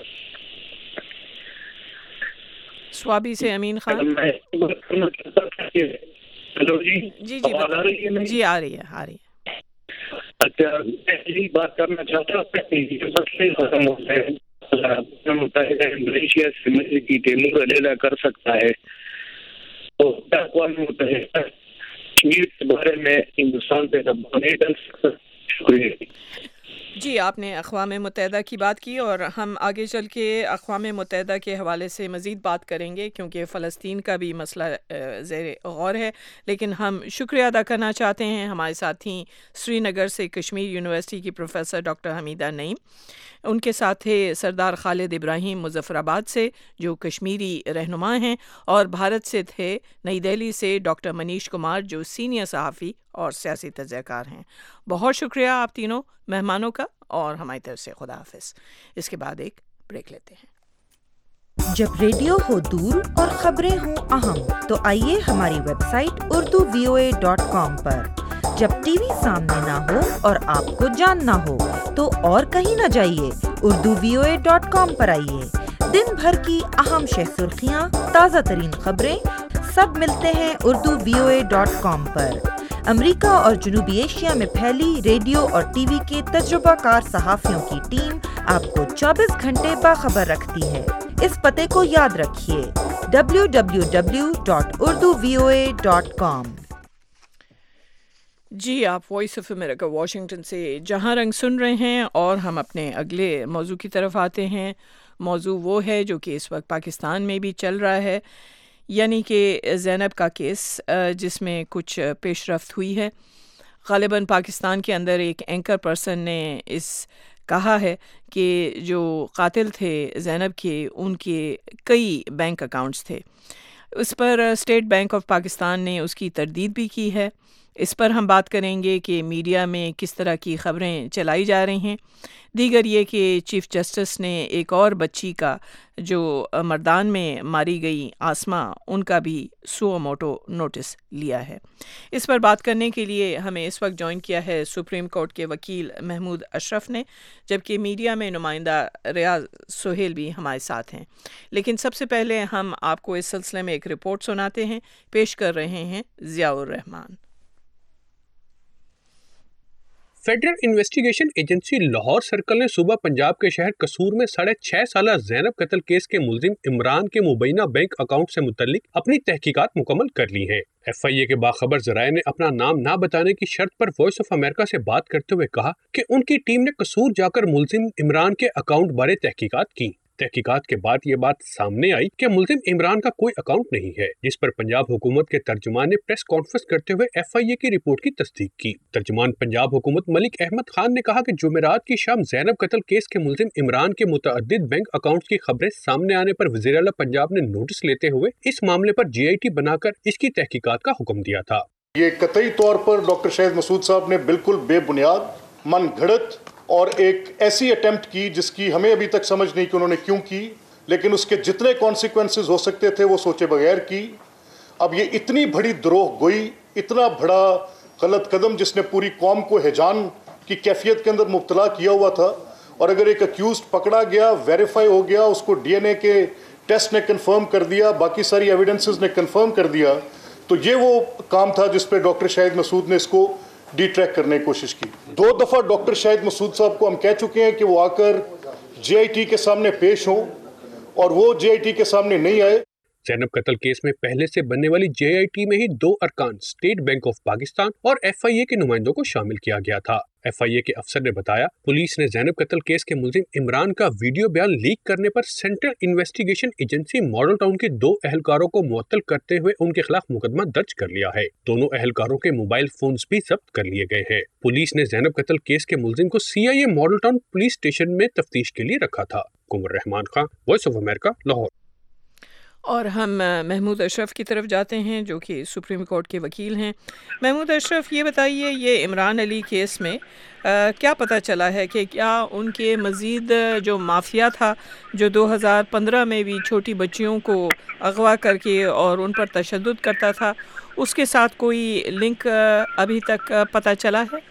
سوابی سے امین خان. ہلو جی جی جی آ رہی ہے؟ جی آ رہی ہے آ رہی ہے. اچھا میں یہی بات کرنا چاہتا ہوں متحدہ ملیشیا سے کی تیمور علیحدہ کر سکتا ہے تو اقوام متحدہ کشمیر کے بارے میں ہندوستان پہ دباؤ نہیں ڈال سکتا. شکریہ. جی آپ نے اقوام متحدہ کی بات کی اور ہم آگے چل کے اقوام متحدہ کے حوالے سے مزید بات کریں گے کیونکہ فلسطین کا بھی مسئلہ زیر غور ہے. لیکن ہم شکریہ ادا کرنا چاہتے ہیں ہمارے ساتھی سری نگر سے کشمیر یونیورسٹی کی پروفیسر ڈاکٹر حمیدہ نعیم, ان کے ساتھ تھے سردار خالد ابراہیم مظفر آباد سے جو کشمیری رہنما ہیں, اور بھارت سے تھے نئی دہلی سے ڈاکٹر منیش کمار جو سینئر صحافی اور سیاسی تجزیہ کار ہیں. بہت شکریہ آپ تینوں مہمانوں کا اور ہماری طرف سے خدا حافظ. اس کے بعد ایک بریک لیتے ہیں. جب ریڈیو ہو دور اور خبریں ہوں اہم تو آئیے ہماری website Urdu V O A dot com پر جب ٹی وی سامنے نہ ہو اور آپ کو جاننا ہو تو اور کہیں نہ جائیے، Urdu V O A dot com پر آئیے۔ دن بھر کی اہم شہ سرخیاں، تازہ ترین خبریں سب ملتے ہیں Urdu V O A dot com پر۔ امریکہ اور جنوبی ایشیا میں پھیلی ریڈیو اور ٹی وی کے تجربہ کار صحافیوں کی ٹیم آپ کو چوبیس گھنٹے باخبر رکھتی ہے۔ اس پتے کو یاد رکھیے، W W W dot Urdu V O A dot com. جی، آپ وائس آف امریکہ واشنگٹن سے جہاں رنگ سن رہے ہیں، اور ہم اپنے اگلے موضوع کی طرف آتے ہیں۔ موضوع وہ ہے جو کہ اس وقت پاکستان میں بھی چل رہا ہے، یعنی کہ زینب کا کیس، جس میں کچھ پیش رفت ہوئی ہے۔ غالباً پاکستان کے اندر ایک اینکر پرسن نے اس کہا ہے کہ جو قاتل تھے زینب کے، ان کے کئی بینک اکاؤنٹس تھے۔ اس پر اسٹیٹ بینک آف پاکستان نے اس کی تردید بھی کی ہے۔ اس پر ہم بات کریں گے کہ میڈیا میں کس طرح کی خبریں چلائی جا رہی ہیں۔ دیگر یہ کہ چیف جسٹس نے ایک اور بچی کا جو مردان میں ماری گئی آسما، ان کا بھی سو موٹو نوٹس لیا ہے۔ اس پر بات کرنے کے لیے ہمیں اس وقت جوائن کیا ہے سپریم کورٹ کے وکیل محمود اشرف نے، جبکہ میڈیا میں نمائندہ ریاض سہیل بھی ہمارے ساتھ ہیں۔ لیکن سب سے پہلے ہم آپ کو اس سلسلے میں ایک رپورٹ سناتے ہیں، پیش کر رہے ہیں Zia ur Rehman. Federal investigation agency Lahore circle نے صوبہ پنجاب کے شہر قصور میں ساڑھے چھ سالہ زینب قتل کیس کے ملزم عمران کے مبینہ بینک اکاؤنٹ سے متعلق اپنی تحقیقات مکمل کر لی ہیں۔ ایف آئی اے کے باخبر ذرائع نے اپنا نام نہ بتانے کی شرط پر وائس آف امریکہ سے بات کرتے ہوئے کہا کہ ان کی ٹیم نے قصور جا کر ملزم عمران کے اکاؤنٹ بارے تحقیقات کی۔ تحقیقات کے بعد یہ بات سامنے آئی کہ ملزم عمران کا کوئی اکاؤنٹ نہیں ہے، جس پر پنجاب حکومت کے ترجمان نے پریس کانفرنس کرتے ہوئے ایف آئی اے کی رپورٹ کی تصدیق کی۔ ترجمان پنجاب حکومت ملک احمد خان نے کہا کہ جمعرات کی شام زینب قتل کیس کے ملزم عمران کے متعدد بینک اکاؤنٹس کی خبریں سامنے آنے پر وزیر اعلیٰ پنجاب نے نوٹس لیتے ہوئے اس معاملے پر جی آئی ٹی بنا کر اس کی تحقیقات کا حکم دیا تھا۔ یہ قطعی طور پر ڈاکٹر شاہد مسعود صاحب نے بالکل بے بنیاد، من گھڑت اور ایک ایسی اٹیمپٹ کی جس کی ہمیں ابھی تک سمجھ نہیں کہ انہوں نے کیوں کی، لیکن اس کے جتنے کانسیکوینسز ہو سکتے تھے وہ سوچے بغیر کی۔ اب یہ اتنی بڑی دروغ گوئی، اتنا بڑا غلط قدم جس نے پوری قوم کو ہیجان کی کیفیت کے اندر مبتلا کیا ہوا تھا، اور اگر ایک اکیوزڈ پکڑا گیا، ویریفائی ہو گیا، اس کو ڈی این اے کے ٹیسٹ نے کنفرم کر دیا، باقی ساری ایویڈنسز نے کنفرم کر دیا، تو یہ وہ کام تھا جس پہ ڈاکٹر شاہد مسعود نے اس کو ڈی ٹریک کرنے کی کوشش کی۔ دو دفعہ ڈاکٹر شاہد مسعود صاحب کو ہم کہہ چکے ہیں کہ وہ آ کر جے آئی ٹی کے سامنے پیش ہوں، اور وہ جے آئی ٹی کے سامنے نہیں آئے۔ زینب قتل کیس میں پہلے سے بننے والی جے آئی ٹی میں ہی دو ارکان اسٹیٹ بینک آف پاکستان اور ایف آئی اے کے نمائندوں کو شامل کیا گیا تھا۔ ایف آئی اے کے افسر نے بتایا پولیس نے زینب قتل کیس کے ملزم عمران کا ویڈیو بیان لیک کرنے پر central investigation agency model town کے دو اہلکاروں کو معطل کرتے ہوئے ان کے خلاف مقدمہ درج کر لیا ہے۔ دونوں اہلکاروں کے موبائل فونز بھی ضبط کر لیے گئے ہیں۔ پولیس نے زینب قتل کیس کے ملزم کو C I A model town police station میں تفتیش کے لیے رکھا تھا۔ Qamar Rehman Khan, voice of America, Lahore. اور ہم محمود اشرف کی طرف جاتے ہیں جو کہ سپریم کورٹ کے وکیل ہیں۔ محمود اشرف، یہ بتائیے، یہ عمران علی کیس میں آ, کیا پتہ چلا ہے کہ کیا ان کے مزید جو مافیا تھا جو دو ہزار پندرہ میں بھی چھوٹی بچیوں کو اغوا کر کے اور ان پر تشدد کرتا تھا، اس کے ساتھ کوئی لنک ابھی تک پتہ چلا ہے؟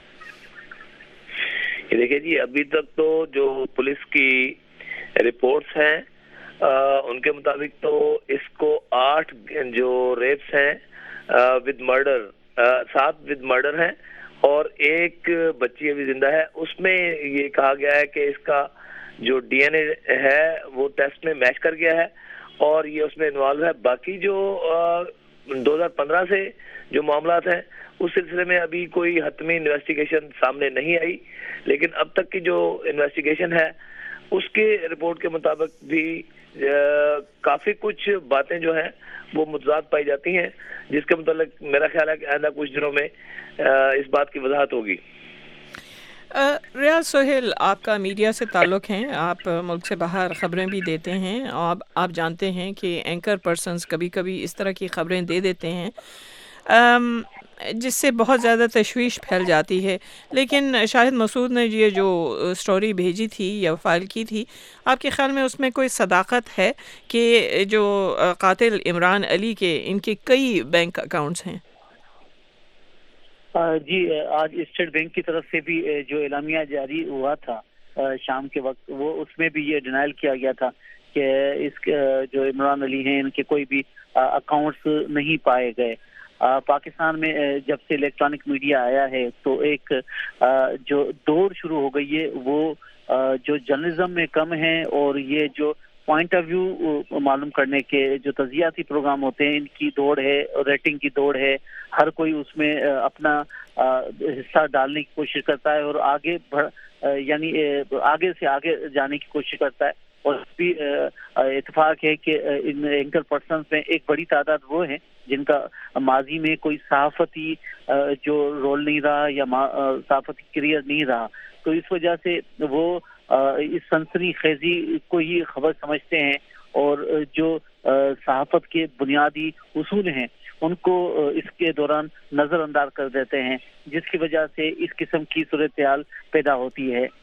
دیکھیے جی، ابھی تک تو جو پولیس کی رپورٹس ہیں آ, ان کے مطابق تو اس کو آٹھ جو ریپس ہیں ود مرڈر، سات ود مرڈر ہیں اور ایک بچی ابھی زندہ ہے۔ اس میں یہ کہا گیا ہے کہ اس کا جو ڈی این اے ہے وہ ٹیسٹ میں میچ کر گیا ہے اور یہ اس میں انوالو ہے۔ باقی جو دو ہزار پندرہ سے جو معاملات ہیں اس سلسلے میں ابھی کوئی حتمی انویسٹیگیشن سامنے نہیں آئی، لیکن اب تک کی جو انویسٹیگیشن ہے اس کے رپورٹ کے مطابق بھی کافی کچھ باتیں جو ہیں وہ متضاد پائی جاتی ہیں، جس کے متعلق میرا خیال ہے کہ آئندہ کچھ دنوں میں اس بات کی وضاحت ہوگی۔ ریاض سہیل، آپ کا میڈیا سے تعلق ہے، آپ ملک سے باہر خبریں بھی دیتے ہیں، اور آپ جانتے ہیں کہ اینکر پرسنز کبھی کبھی اس طرح کی خبریں دے دیتے ہیں جس سے بہت زیادہ تشویش پھیل جاتی ہے، لیکن شاہد مسعود نے یہ جو سٹوری بھیجی تھی یا فائل کی تھی، آپ کے خیال میں اس میں کوئی صداقت ہے کہ جو قاتل عمران علی کے ان کے کئی بینک اکاؤنٹس ہیں؟ جی آج اسٹیٹ بینک کی طرف سے بھی جو اعلامیہ جاری ہوا تھا شام کے وقت، وہ اس میں بھی یہ ڈینائل کیا گیا تھا کہ اس جو عمران علی ہیں ان کے کوئی بھی اکاؤنٹس نہیں پائے گئے. پاکستان میں جب سے الیکٹرانک میڈیا آیا ہے تو ایک جو دوڑ شروع ہو گئی ہے وہ جو جرنلزم میں کم ہے، اور یہ جو پوائنٹ آف ویو معلوم کرنے کے جو تجزیاتی پروگرام ہوتے ہیں ان کی دوڑ ہے، ریٹنگ کی دوڑ ہے. ہر کوئی اس میں اپنا حصہ ڈالنے کی کوشش کرتا ہے اور آگے بڑھ یعنی آگے سے آگے جانے کی کوشش کرتا ہے. اور بھی اتفاق ہے کہ ان اینکر پرسنز میں ایک بڑی تعداد وہ ہیں جن کا ماضی میں کوئی صحافتی جو رول نہیں رہا یا صحافتی کیریئر نہیں رہا، تو اس وجہ سے وہ اس سنسنی خیزی کو ہی خبر سمجھتے ہیں اور جو صحافت کے بنیادی اصول ہیں ان کو اس کے دوران نظر انداز کر دیتے ہیں، جس کی وجہ سے اس قسم کی صورتحال پیدا ہوتی ہے.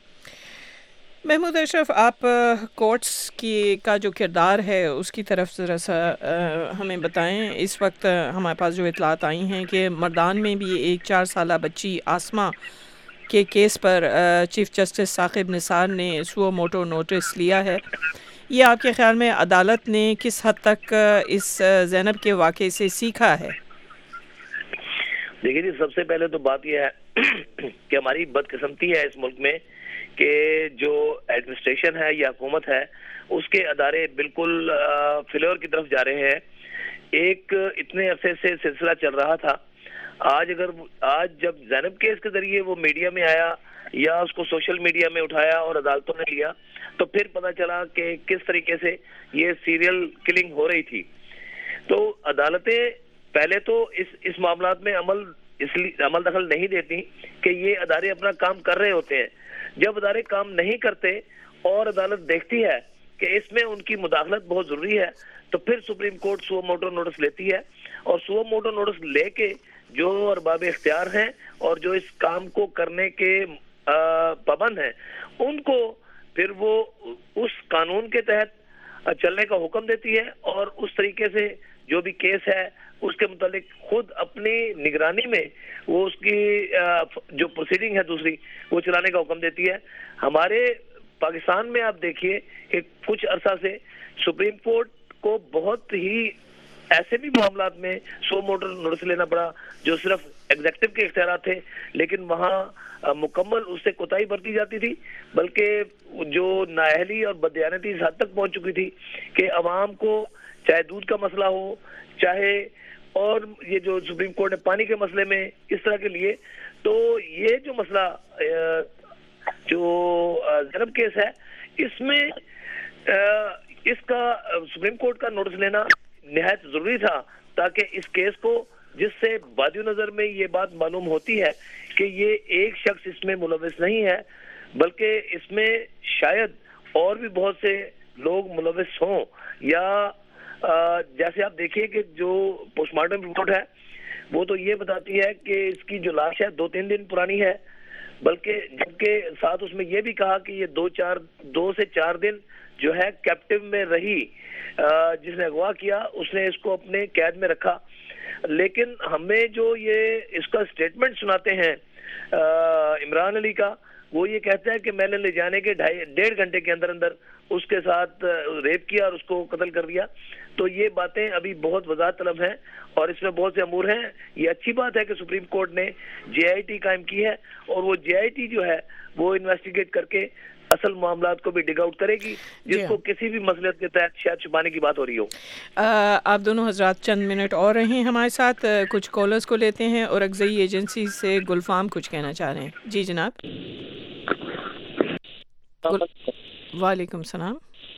محمود اشرف، آپ کورٹس کی کا جو کردار ہے اس کی طرف ذرا سا ہمیں بتائیں. اس وقت ہمارے پاس جو اطلاعات آئی ہیں کہ مردان میں بھی ایک چار سالہ بچی آسما کے کیس پر چیف جسٹس ثاقب نثار نے سو موٹو نوٹس لیا ہے. یہ آپ کے خیال میں عدالت نے کس حد تک اس زینب کے واقعے سے سیکھا ہے؟ دیکھیے جی، سب سے پہلے تو بات یہ ہے کہ ہماری بدقسمتی ہے اس ملک میں کہ جو ایڈمنسٹریشن ہے یا حکومت ہے اس کے ادارے بالکل فیلور کی طرف جا رہے ہیں. ایک اتنے عرصے سے سلسلہ چل رہا تھا، آج اگر آج جب زینب کیس کے ذریعے وہ میڈیا میں آیا یا اس کو سوشل میڈیا میں اٹھایا اور عدالتوں نے لیا، تو پھر پتہ چلا کہ کس طریقے سے یہ سیریل کلنگ ہو رہی تھی. تو عدالتیں پہلے تو اس اس معاملات میں عمل اس لیے عمل دخل نہیں دیتی کہ یہ ادارے اپنا کام کر رہے ہوتے ہیں. جب ادارے کام نہیں کرتے اور عدالت دیکھتی ہے کہ اس میں ان کی مداخلت بہت ضروری ہے، تو پھر supreme court suo motu notice لیتی ہے، اور سو موٹو نوٹس لے کے جو ارباب اختیار ہیں اور جو اس کام کو کرنے کے پابند ہیں ان کو پھر وہ اس قانون کے تحت چلنے کا حکم دیتی ہے، اور اس طریقے سے جو بھی کیس ہے اس کے متعلق خود اپنی نگرانی میں وہ اس کی جو پروسیڈنگ ہے دوسری وہ چلانے کا حکم دیتی ہے. ہمارے پاکستان میں آپ دیکھیے کہ کچھ عرصہ سے سپریم کورٹ کو بہت ہی ایسے بھی معاملات میں سو موٹر نوٹس لینا پڑا جو صرف ایگزیکٹو کے اختیارات تھے، لیکن وہاں مکمل اس سے کوتاہی برتی جاتی تھی، بلکہ جو نااہلی اور بددیانتی اس حد تک پہنچ چکی تھی کہ عوام کو چاہے دودھ کا مسئلہ ہو، چاہے اور یہ جو سپریم کورٹ نے پانی کے مسئلے میں اس طرح کے لیے، تو یہ جو مسئلہ جو زینب کیس ہے اس میں اس کا سپریم کورٹ کا نوٹس لینا نہایت ضروری تھا، تاکہ اس کیس کو جس سے بادی نظر میں یہ بات معلوم ہوتی ہے کہ یہ ایک شخص اس میں ملوث نہیں ہے بلکہ اس میں شاید اور بھی بہت سے لوگ ملوث ہوں، یا جیسے آپ دیکھیے کہ جو پوسٹ مارٹم رپورٹ ہے وہ تو یہ بتاتی ہے کہ اس کی جو لاش ہے دو تین دن پرانی ہے، بلکہ جبکہ ساتھ اس میں یہ بھی کہا کہ یہ دو چار دو سے چار دن جو ہے کیپٹیو میں رہی، جس نے اغوا کیا اس نے اس کو اپنے قید میں رکھا. لیکن ہمیں جو یہ اس کا سٹیٹمنٹ سناتے ہیں عمران علی کا، وہ یہ کہتا ہے کہ میں نے لے جانے کے ڈھائی ڈیڑھ گھنٹے کے اندر اندر اس کے ساتھ ریپ کیا اور اس کو قتل کر دیا. تو یہ باتیں ابھی بہت وضاحت طلب ہیں اور اس میں بہت سے امور ہیں. یہ اچھی بات ہے کہ سپریم کورٹ نے جے آئی ٹی قائم کی ہے، اور وہ جے آئی ٹی جو ہے وہ انویسٹیگیٹ کر کے اصل معاملات کو بھی ڈگ آؤٹ کرے گی، جس کو کسی بھی مسئلے کے تحت شاید چھپانے کی بات ہو رہی ہو. آپ دونوں حضرات چند منٹ اور رہیں ہمارے ساتھ، کچھ کالرز کو لیتے ہیں، اور اگزئی ایجنسی سے گلفام کچھ کہنا چاہ رہے ہیں. جی جناب. وعلیکم السلام.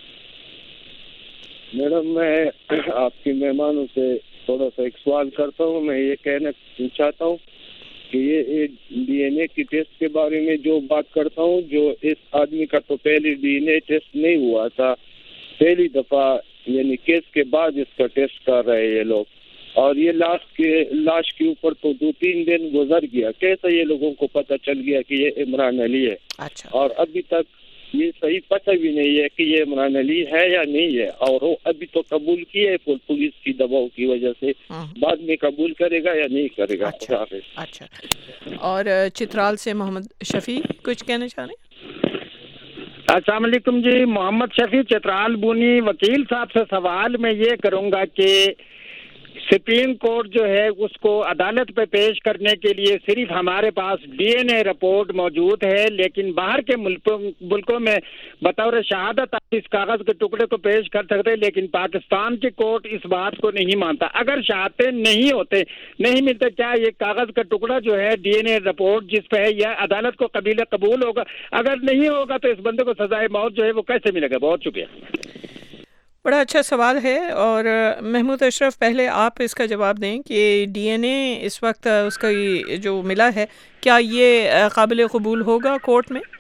میڈم میں آپ کی مہمانوں سے تھوڑا سا ایک سوال کرتا ہوں. میں یہ کہنا چاہتا ہوں کہ یہ ڈی این اے کی ٹیسٹ کے بارے میں جو بات کرتا ہوں، جو اس آدمی کا تو پہلے ڈی این اے ٹیسٹ نہیں ہوا تھا، پہلی دفعہ یعنی کیس کے بعد اس کا ٹیسٹ کر رہے یہ لوگ، اور یہ لاش کے لاش کے اوپر تو دو تین دن گزر گیا. کیسے یہ لوگوں کو پتہ چل گیا کہ یہ عمران علی ہے؟ اچھا. اور ابھی تک یہ صحیح پتہ بھی نہیں ہے کہ یہ عمران علی ہے یا نہیں ہے, اور وہ ابھی تو قبول کیے پولیس کی دباؤ کی وجہ سے, بعد میں قبول کرے گا یا نہیں کرے گا. اچھا اچھا. اور چترال سے محمد شفیع کچھ کہنا چاہ رہے ہیں؟ السلام علیکم جی, محمد شفیع چترال بونی. وکیل صاحب سے سوال میں یہ کروں گا کہ سپریم کورٹ جو ہے اس کو عدالت پہ پیش کرنے کے لیے صرف ہمارے پاس ڈی این اے رپورٹ موجود ہے, لیکن باہر کے ملکوں میں بطور شہادت آپ اس کاغذ کے ٹکڑے کو پیش کر سکتے, لیکن پاکستان کی کورٹ اس بات کو نہیں مانتا. اگر شہادتیں نہیں ہوتے نہیں ملتے, کیا یہ کاغذ کا ٹکڑا جو ہے ڈی این اے رپورٹ جس پہ ہے یہ عدالت کو قبیل قبول ہوگا؟ اگر نہیں ہوگا تو اس بندے کو سزائے موت جو ہے وہ کیسے ملے گا؟ بہت شکریہ. بڑا اچھا سوال ہے, اور محمود اشرف پہلے آپ اس کا جواب دیں کہ ڈی این اے اس وقت اس کا جو ملا ہے کیا یہ قابل قبول ہوگا کورٹ میں؟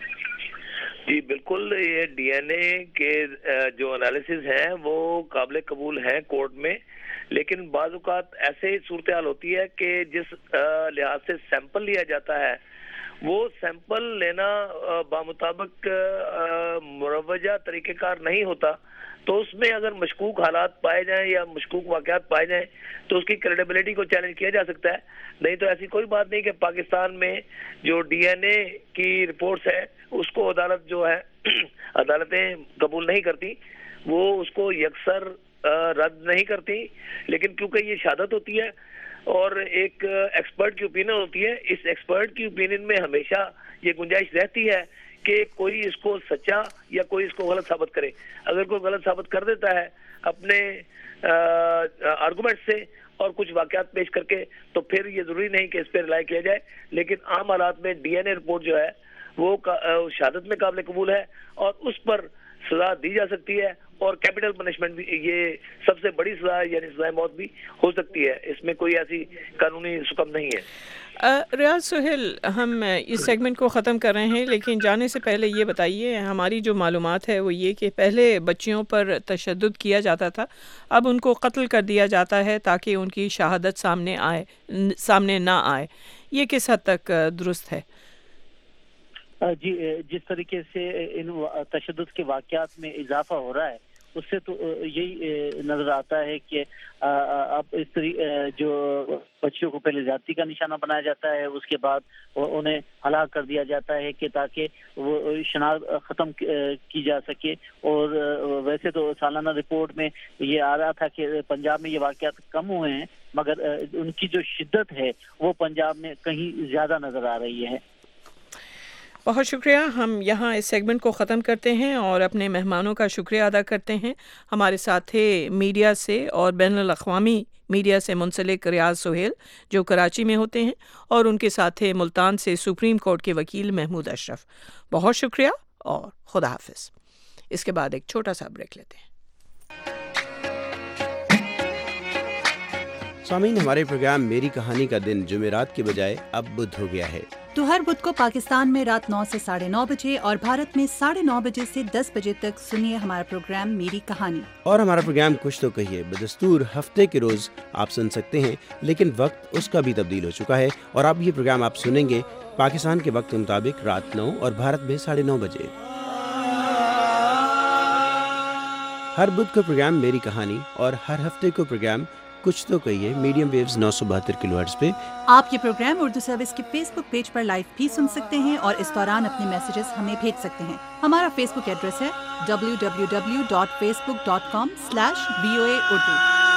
جی بالکل, یہ ڈی این اے کے جو انالیسز ہیں وہ قابل قبول ہیں کورٹ میں, لیکن بعض اوقات ایسے صورتحال ہوتی ہے کہ جس لحاظ سے سیمپل لیا جاتا ہے وہ سیمپل لینا بامطابق مروجہ طریقہ کار نہیں ہوتا, تو اس میں اگر مشکوک حالات پائے جائیں یا مشکوک واقعات پائے جائیں تو اس کی کریڈیبلٹی کو چیلنج کیا جا سکتا ہے. نہیں تو ایسی کوئی بات نہیں کہ پاکستان میں جو ڈی این اے کی رپورٹس ہے اس کو عدالت جو ہے عدالتیں قبول نہیں کرتی, وہ اس کو یکسر رد نہیں کرتی, لیکن کیونکہ یہ شہادت ہوتی ہے اور ایک ایکسپرٹ کی اوپینین ہوتی ہے, اس ایکسپرٹ کی اوپینین میں ہمیشہ یہ گنجائش رہتی ہے کہ کوئی اس کو سچا یا کوئی اس کو غلط ثابت کرے. اگر کوئی غلط ثابت کر دیتا ہے اپنے آرگومنٹ سے اور کچھ واقعات پیش کر کے, تو پھر یہ ضروری نہیں کہ اس پہ رلائی کیا جائے, لیکن عام حالات میں ڈی این اے رپورٹ جو ہے وہ شہادت میں قابل قبول ہے اور اس پر سزا دی جا سکتی ہے, اور کیپٹل پنشمنٹ بھی, یہ سب سے بڑی سزا یعنی سزائے موت بھی ہو سکتی ہے. اس میں کوئی ایسی قانونی حکم نہیں ہے. ریاض سہیل, ہم اس سیگمنٹ کو ختم کر رہے ہیں, لیکن جانے سے پہلے یہ بتائیے, ہماری جو معلومات ہے وہ یہ کہ پہلے بچیوں پر تشدد کیا جاتا تھا, اب ان کو قتل کر دیا جاتا ہے تاکہ ان کی شہادت سامنے آئے سامنے نہ آئے. یہ کس حد تک درست ہے؟ جی, جس طریقے سے ان تشدد کے واقعات میں اضافہ ہو رہا ہے اس سے تو یہی نظر آتا ہے کہ اب اس طریقے جو بچیوں کو پہلے زیادتی کا نشانہ بنایا جاتا ہے, اس کے بعد انہیں ہلاک کر دیا جاتا ہے کہ تاکہ وہ شناخت ختم کی جا سکے. اور ویسے تو سالانہ رپورٹ میں یہ آ رہا تھا کہ پنجاب میں یہ واقعات کم ہوئے ہیں, مگر ان کی جو شدت ہے وہ پنجاب میں کہیں زیادہ نظر آ رہی ہے. بہت شکریہ. ہم یہاں اس سیگمنٹ کو ختم کرتے ہیں اور اپنے مہمانوں کا شکریہ ادا کرتے ہیں. ہمارے ساتھ تھے میڈیا سے اور بین الاقوامی میڈیا سے منسلک ریاض سہیل جو کراچی میں ہوتے ہیں, اور ان کے ساتھ تھے ملتان سے سپریم کورٹ کے وکیل محمود اشرف. بہت شکریہ اور خدا حافظ. اس کے بعد ایک چھوٹا سا بریک لیتے ہیں. سامعین, ہمارے پروگرام میری کہانی کا دن جمعرات کے بجائے اب بدھ ہو گیا ہے. تو ہر بدھ کو پاکستان میں رات نو سے ساڑھے نو بجے اور بھارت میں ساڑھے نو بجے سے دس بجے تک سنیے ہمارا پروگرام میری کہانی. اور ہمارا پروگرام کچھ تو کہیے بدستور ہفتے کے روز آپ سن سکتے ہیں, لیکن وقت اس کا بھی تبدیل ہو چکا ہے, اور اب یہ پروگرام آپ سنیں گے پاکستان کے وقت کے مطابق رات نو اور بھارت میں ساڑھے نو بجے. ہر بدھ کو پروگرام میری کہانی اور ہر ہفتے کو پروگرام کچھ تو کہیے میڈیم ویوز نو سو بہتر کلو ہرٹز پہ. آپ یہ پروگرام اردو سروس کے فیس بک پیج پر لائیو بھی سن سکتے ہیں, اور اس دوران اپنے میسیجز ہمیں بھیج سکتے ہیں. ہمارا فیس بک ایڈریس ہے W W W dot Facebook dot com slash V O A Urdu.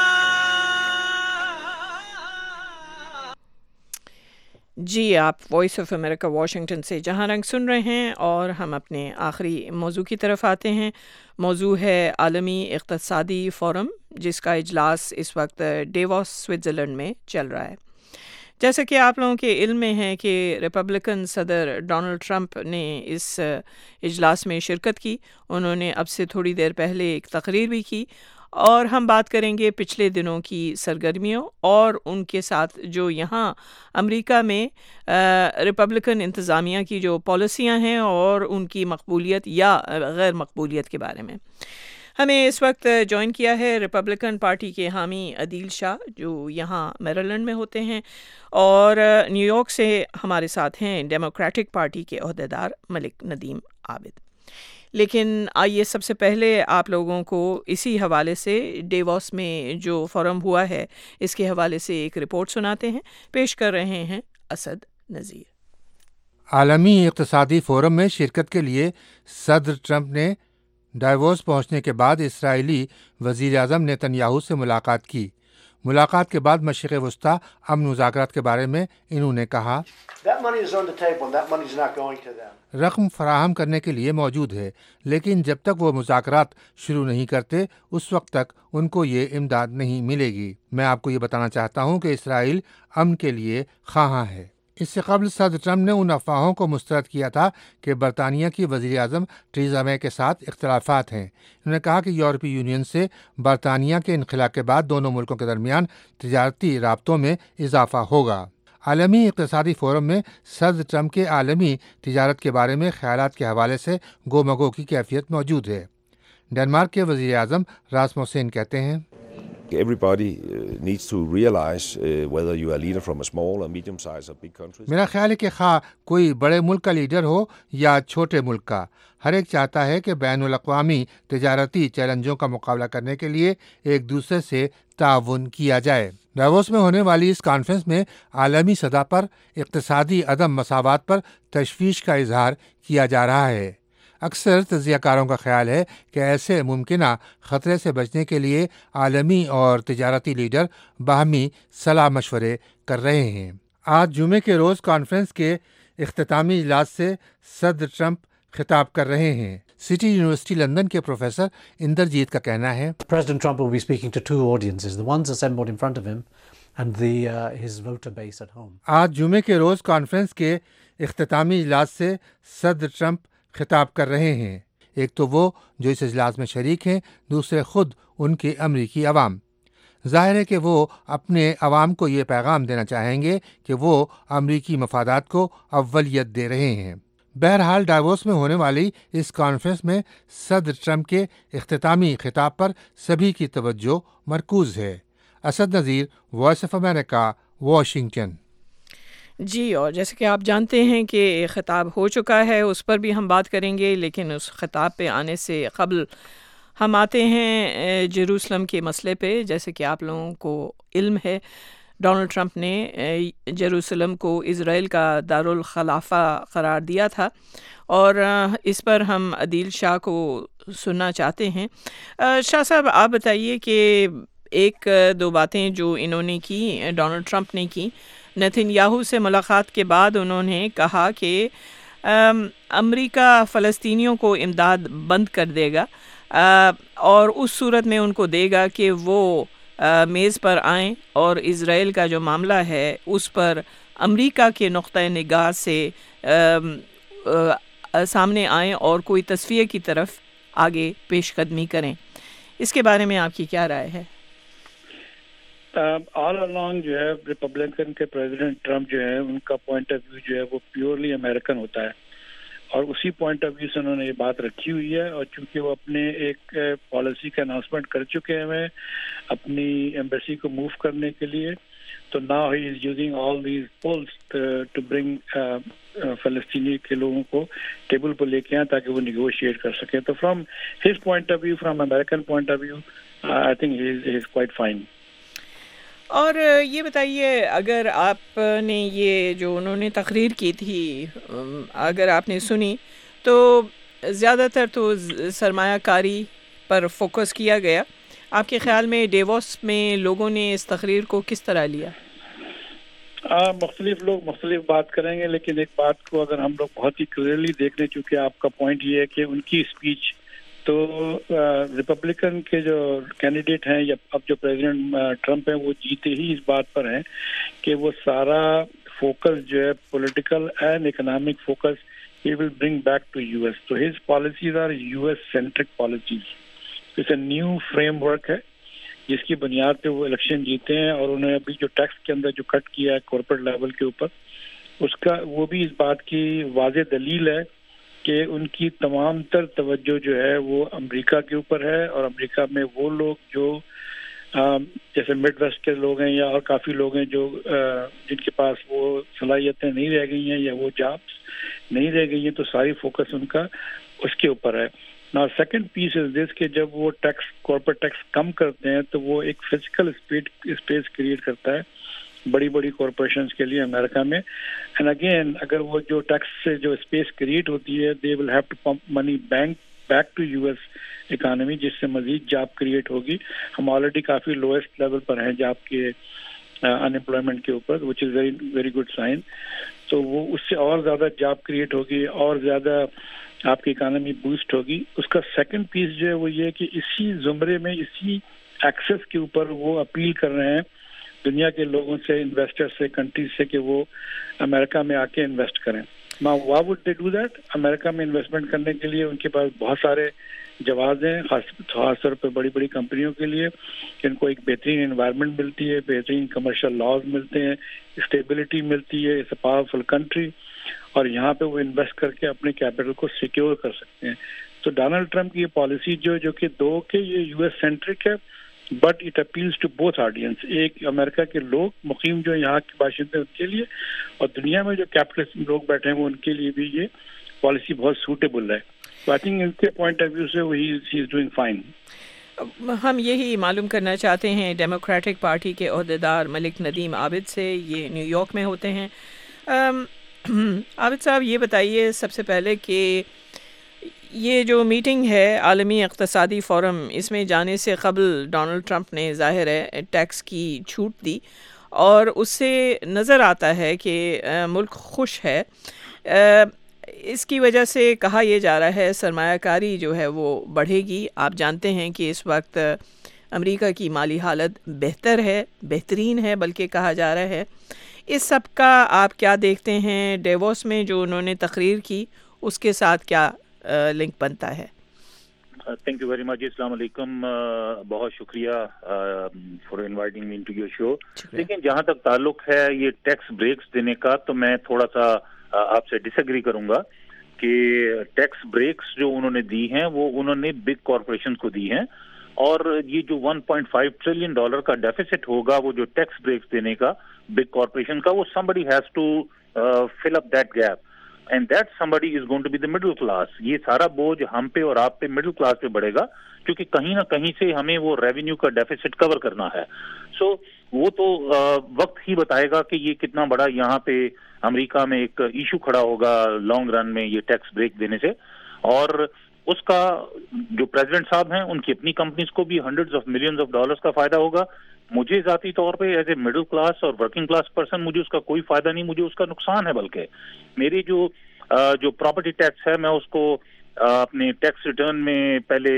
جی, آپ وائس آف امریکہ واشنگٹن سے جہاں رنگ سن رہے ہیں, اور ہم اپنے آخری موضوع کی طرف آتے ہیں. موضوع ہے عالمی اقتصادی فورم, جس کا اجلاس اس وقت ڈیووس سوئٹزرلینڈ میں چل رہا ہے. جیسا کہ آپ لوگوں کے علم میں ہے کہ ریپبلکن صدر ڈونلڈ ٹرمپ نے اس اجلاس میں شرکت کی. انہوں نے اب سے تھوڑی دیر پہلے ایک تقریر بھی کی, اور ہم بات کریں گے پچھلے دنوں کی سرگرمیوں اور ان کے ساتھ جو یہاں امریکہ میں ریپبلکن انتظامیہ کی جو پالیسیاں ہیں اور ان کی مقبولیت یا غیر مقبولیت کے بارے میں. ہمیں اس وقت جوائن کیا ہے ریپبلکن پارٹی کے حامی عدیل شاہ جو یہاں میریلینڈ میں ہوتے ہیں, اور نیو یارک سے ہمارے ساتھ ہیں ڈیموکریٹک پارٹی کے عہدیدار ملک ندیم عابد. لیکن آئیے سب سے پہلے آپ لوگوں کو اسی حوالے سے ڈیووس میں جو فورم ہوا ہے اس کے حوالے سے ایک رپورٹ سناتے ہیں. پیش کر رہے ہیں اسد نذیر. عالمی اقتصادی فورم میں شرکت کے لیے صدر ٹرمپ نے ڈیووس پہنچنے کے بعد اسرائیلی وزیر اعظم نیتن یاہو سے ملاقات کی. ملاقات کے بعد مشرق وسطیٰ امن مذاکرات کے بارے میں انہوں نے کہا رقم فراہم کرنے کے لیے موجود ہے، لیکن جب تک وہ مذاکرات شروع نہیں کرتے اس وقت تک ان کو یہ امداد نہیں ملے گی. میں آپ کو یہ بتانا چاہتا ہوں کہ اسرائیل امن کے لیے خواہاں ہے. اس سے قبل صدر ٹرمپ نے ان افواہوں کو مسترد کیا تھا کہ برطانیہ کی وزیر اعظم ٹریزا مے کے ساتھ اختلافات ہیں. انہوں نے کہا کہ یورپی یونین سے برطانیہ کے انخلا کے بعد دونوں ملکوں کے درمیان تجارتی رابطوں میں اضافہ ہوگا. عالمی اقتصادی فورم میں صدر ٹرمپ کے عالمی تجارت کے بارے میں خیالات کے حوالے سے گو مگو کی کیفیت موجود ہے. ڈنمارک کے وزیر اعظم راسموسن کہتے ہیں Everybody needs to realize uh, whether you are a leader from a small or medium size or big country. میرا خیال ہے کہ خواہ کوئی بڑے ملک کا لیڈر ہو یا چھوٹے ملک کا، ہر ایک چاہتا ہے کہ بین الاقوامی تجارتی چیلنجوں کا مقابلہ کرنے کے لیے ایک دوسرے سے تعاون کیا جائے. ڈیووس میں ہونے والی اس کانفرنس میں عالمی سطح پر اقتصادی عدم مساوات پر تشویش کا اظہار کیا جا رہا ہے. اکثر تجزیہ کاروں کا خیال ہے کہ ایسے ممکنہ خطرے سے بچنے کے لیے عالمی اور تجارتی لیڈر باہمی صلاح مشورے کر رہے ہیں. آج جمعے کے روز کانفرنس کے اختتامی اجلاس سے صدر ٹرمپ خطاب کر رہے ہیں. سٹی یونیورسٹی لندن کے پروفیسر اندرجیت کا کہنا ہے President Trump will be speaking to two audiences, the ones assembled in front of him and the uh, his voter base at home. آج جمعے کے روز کانفرنس کے اختتامی اجلاس سے صدر ٹرمپ خطاب کر رہے ہیں. ایک تو وہ جو اس اجلاس میں شریک ہیں، دوسرے خود ان کے امریکی عوام. ظاہر ہے کہ وہ اپنے عوام کو یہ پیغام دینا چاہیں گے کہ وہ امریکی مفادات کو اولیت دے رہے ہیں. بہرحال ڈیووس میں ہونے والی اس کانفرنس میں صدر ٹرمپ کے اختتامی خطاب پر سبھی کی توجہ مرکوز ہے. Asad Nazir, voice of America, Washington. جی، اور جیسے کہ آپ جانتے ہیں کہ خطاب ہو چکا ہے، اس پر بھی ہم بات کریں گے، لیکن اس خطاب پہ آنے سے قبل ہم آتے ہیں جیروسلم کے مسئلے پہ. جیسے کہ آپ لوگوں کو علم ہے، ڈونلڈ ٹرمپ نے جیروسلم کو اسرائیل کا دارالخلافہ قرار دیا تھا، اور اس پر ہم عدیل شاہ کو سننا چاہتے ہیں. شاہ صاحب، آپ بتائیے کہ ایک دو باتیں جو انہوں نے کی، ڈونلڈ ٹرمپ نے کی. نیتن یاہو سے ملاقات کے بعد انہوں نے کہا کہ امریکہ فلسطینیوں کو امداد بند کر دے گا، اور اس صورت میں ان کو دے گا کہ وہ میز پر آئیں اور اسرائیل کا جو معاملہ ہے اس پر امریکہ کے نقطۂ نگاہ سے سامنے آئیں اور کوئی تصفیہ کی طرف آگے پیش قدمی کریں. اس کے بارے میں آپ کی کیا رائے ہے؟ آل along جو ہے ریپبلکن کے پریزیڈنٹ ٹرمپ جو ہے ان کا پوائنٹ آف ویو جو ہے وہ پیورلی امریکن ہوتا ہے، اور اسی پوائنٹ آف ویو سے انہوں نے یہ بات رکھی ہوئی ہے. اور چونکہ وہ اپنے ایک پالیسی کا اناؤنسمنٹ کر چکے ہیں اپنی ایمبیسی کو موو کرنے کے لیے، تو now he is using all these polls to bring فلسطینی کے لوگوں کو ٹیبل پر لے کے آئیں تاکہ وہ نیگوشیٹ کر سکیں. تو from his point of view, from American point of view, I think he is quite fine. اور یہ بتائیے، اگر آپ نے یہ جو انہوں نے تقریر کی تھی اگر آپ نے سنی، تو زیادہ تر تو سرمایہ کاری پر فوکس کیا گیا. آپ کے خیال میں ڈیووس میں لوگوں نے اس تقریر کو کس طرح لیا؟ آ, مختلف لوگ مختلف بات کریں گے، لیکن ایک بات کو اگر ہم لوگ بہت ہی کلیئرلی دیکھ لیں، چونکہ آپ کا پوائنٹ یہ ہے کہ ان کی اسپیچ تو ریپبلکن کے جو کینڈیڈیٹ ہیں یا اب جو پریزیڈنٹ ٹرمپ ہیں وہ جیتے ہی اس بات پر ہیں کہ وہ سارا فوکس جو ہے political and economic focus he will bring back to U S. تو his policies are U S centric policies. It's a new framework ہے جس کی بنیاد پہ وہ الیکشن جیتے ہیں، اور انہوں نے ابھی جو ٹیکس کے اندر جو کٹ کیا ہے کارپوریٹ لیول کے اوپر، اس کا وہ بھی اس بات کی واضح دلیل ہے کہ ان کی تمام تر توجہ جو ہے وہ امریکہ کے اوپر ہے، اور امریکہ میں وہ لوگ جو جیسے مڈ ویسٹ کے لوگ ہیں یا اور کافی لوگ ہیں جو جن کے پاس وہ صلاحیتیں نہیں رہ گئی ہیں یا وہ جابس نہیں رہ گئی ہیں، تو ساری فوکس ان کا اس کے اوپر ہے. نا سیکنڈ پیس از دس کہ جب وہ ٹیکس کارپوریٹ ٹیکس کم کرتے ہیں تو وہ ایک فزیکل اسپیس کریٹ کرتا ہے بڑی بڑی کارپوریشنز کے لیے امریکہ میں. اینڈ اگین اگر وہ جو ٹیکس سے جو اسپیس کریٹ ہوتی ہے they will have to pump money bank back to U S economy, جس سے مزید جاب کریٹ ہوگی. ہم آلریڈی کافی لوئسٹ لیول پر ہیں جاب کے ان امپلائمنٹ کے اوپر, which is very very good sign. تو وہ اس سے اور زیادہ جاب کریٹ ہوگی, اور زیادہ آپ کی اکانومی بوسٹ ہوگی. اس کا سیکنڈ پیس جو ہے وہ یہ کہ اسی زمرے میں اسی ایکسس کے اوپر وہ اپیل کر رہے ہیں دنیا کے لوگوں سے, انویسٹر سے, کنٹریز سے کہ وہ امریکہ میں آ کے انویسٹ کریں. Now, why would they do that? امریکہ میں انویسٹمنٹ کرنے کے لیے ان کے پاس بہت سارے جواز ہیں, خاص خاص طور پہ بڑی بڑی کمپنیوں کے لیے کہ ان کو ایک بہترین انوائرمنٹ ملتی ہے, بہترین کمرشل لاز ملتے ہیں, اسٹیبلٹی ملتی ہے, اٹس اے پاورفل کنٹری, اور یہاں پہ وہ انویسٹ کر کے اپنے کیپٹل کو سیکیور کر سکتے ہیں. تو ڈونلڈ ٹرمپ کی یہ پالیسی جو جو کہ دو کہ یہ یو ایس سینٹرک ہے, but it appeals to both audience, ایک امریکہ کے لوگ مقیم جو یہاں کے باشندے ان کے لیے, اور دنیا میں جو کیپٹلسٹ لوگ بیٹھے ہیں وہ ان کے لیے بھی یہ پالیسی بہت سوٹیبل ہے. تو آئی تھنک ان کے پوائنٹ آف ویو سے وہی ہی از ڈوئنگ فائن. ہم یہی معلوم کرنا چاہتے ہیں ڈیموکریٹک پارٹی کے عہدیدار ملک ندیم عابد سے, یہ نیو یارک میں ہوتے ہیں. عابد صاحب یہ بتائیے سب سے پہلے کہ یہ جو میٹنگ ہے عالمی اقتصادی فورم, اس میں جانے سے قبل ڈونلڈ ٹرمپ نے ظاہر ہے ٹیکس کی چھوٹ دی, اور اس سے نظر آتا ہے کہ ملک خوش ہے. اس کی وجہ سے کہا یہ جا رہا ہے سرمایہ کاری جو ہے وہ بڑھے گی. آپ جانتے ہیں کہ اس وقت امریکہ کی مالی حالت بہتر ہے, بہترین ہے بلکہ کہا جا رہا ہے. اس سب کا آپ کیا دیکھتے ہیں؟ ڈیووس میں جو انہوں نے تقریر کی اس کے ساتھ کیا لنک بنتا ہے؟ Thank you very much. السلام علیکم, بہت شکریہ for inviting me into your show. لیکن جہاں تک تعلق ہے یہ ٹیکس بریکس دینے کا, تو میں تھوڑا سا آپ سے ڈس ایگری کروں گا کہ ٹیکس بریکس جو انہوں نے دی ہیں وہ انہوں نے بگ کارپوریشن کو دی ہیں, اور یہ جو one point five trillion dollar کا ڈیفیسٹ ہوگا وہ جو ٹیکس بریکس دینے کا بگ کارپوریشن کا, وہ somebody has to uh, fill up that gap. And that somebody is going to be the middle class. یہ سارا بوجھ ہم پہ اور آپ پہ مڈل کلاس پہ بڑھے گا, کیونکہ کہیں نہ کہیں سے ہمیں وہ ریونیو کا ڈیفیسٹ کور کرنا ہے. سو so, وہ تو وقت ہی بتائے گا کہ یہ کتنا بڑا یہاں پہ امریکہ میں ایک ایشو کھڑا ہوگا لانگ رن میں یہ ٹیکس بریک دینے سے. اور اس کا جو پریزیڈنٹ صاحب ہیں ان کی اپنی کمپنیز کو بھی hundreds of millions of dollars کا فائدہ ہوگا. مجھے ذاتی طور پہ ایز اے مڈل کلاس اور ورکنگ کلاس پرسن مجھے اس کا کوئی فائدہ نہیں, مجھے اس کا نقصان ہے. بلکہ میری جو جو پراپرٹی ٹیکس ہے میں اس کو اپنے ٹیکس ریٹرن میں پہلے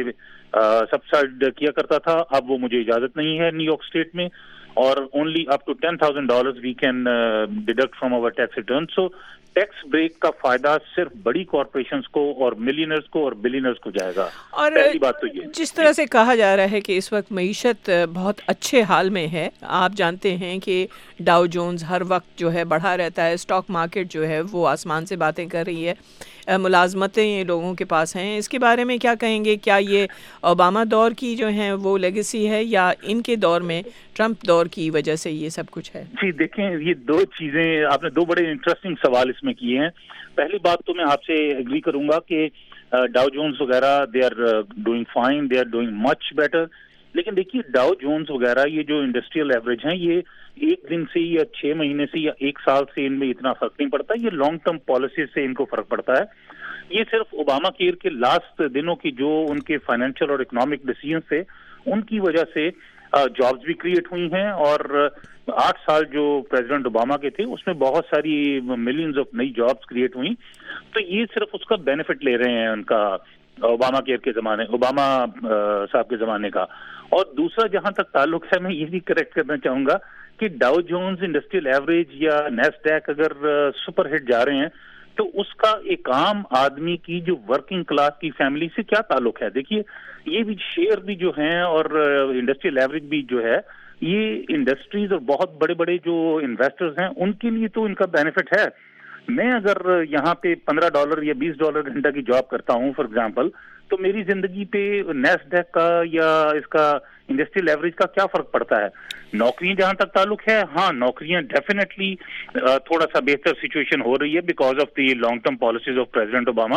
سبسائڈ کیا کرتا تھا, اب وہ مجھے اجازت نہیں ہے نیو یارک اسٹیٹ میں, اور only up to ten thousand dollars we can deduct from our tax return. So tax break کا فائدہ صرف بڑی کارپوریشنز کو اور ملینئرز کو اور بلینئرز کو جائے گا. اور پہلی بات تو یہ جس طرح سے کہا جا رہا ہے کہ اس وقت معیشت بہت اچھے حال میں ہے, آپ جانتے ہیں کہ ڈاؤ جونز ہر وقت جو ہے بڑھا رہتا ہے, اسٹاک مارکیٹ جو ہے وہ آسمان سے باتیں کر رہی ہے, ملازمتیں لوگوں کے پاس ہیں. اس کے بارے میں کیا کہیں گے؟ کیا یہ اوباما دور کی جو ہیں وہ لیگیسی ہے, یا ان کے دور میں ٹرمپ دور کی وجہ سے یہ سب کچھ ہے؟ جی دیکھیں, یہ دو چیزیں آپ نے دو بڑے انٹرسٹنگ سوال اس میں کیے ہیں. پہلی بات تو میں آپ سے ایگری کروں گا کہ ڈاؤ جونز وغیرہ they are doing fine, they are doing much better. لیکن دیکھیے ڈاؤ جونز وغیرہ یہ جو انڈسٹریل ایوریج ہیں یہ ایک دن سے یا چھ مہینے سے یا ایک سال سے ان میں اتنا فرق نہیں پڑتا, یہ لانگ ٹرم پالیسی سے ان کو فرق پڑتا ہے. یہ صرف اوباما کیئر کے لاسٹ دنوں کی جو ان کے فائنینشیل اور اکنامک ڈیسیژن سے ان کی وجہ سے جابز بھی کریٹ ہوئی ہیں, اور آٹھ سال جو پریزیڈنٹ اوباما کے تھے اس میں بہت ساری ملینز آف نئی جابز کریٹ ہوئی. تو یہ صرف اس کا بینیفٹ لے رہے ہیں ان کا اوباما کیئر کے زمانے اوباما صاحب کے زمانے کا. اور دوسرا جہاں تک تعلق ہے, میں یہ بھی کریکٹ کرنا چاہوں گا کہ ڈاؤ جونز انڈسٹریل ایوریج یا نیسڈیک اگر سپر ہٹ جا رہے ہیں تو اس کا ایک عام آدمی کی جو ورکنگ کلاس کی فیملی سے کیا تعلق ہے. دیکھیے یہ بھی شیئر بھی جو ہیں اور انڈسٹریل ایوریج بھی جو ہے, یہ انڈسٹریز اور بہت بڑے بڑے جو انویسٹرز ہیں ان کے لیے تو ان کا بینیفٹ ہے. میں اگر یہاں پہ پندرہ ڈالر یا بیس ڈالر گھنٹہ کی جاب کرتا ہوں فار ایگزامپل, تو میری زندگی پہ نیسڈیک کا یا اس کا انڈسٹریل ایوریج کا کیا فرق پڑتا ہے؟ نوکریاں جہاں تک تعلق ہے, ہاں نوکریاں ڈیفینیٹلی تھوڑا سا بہتر سچویشن ہو رہی ہے because of the long term policies of president Obama.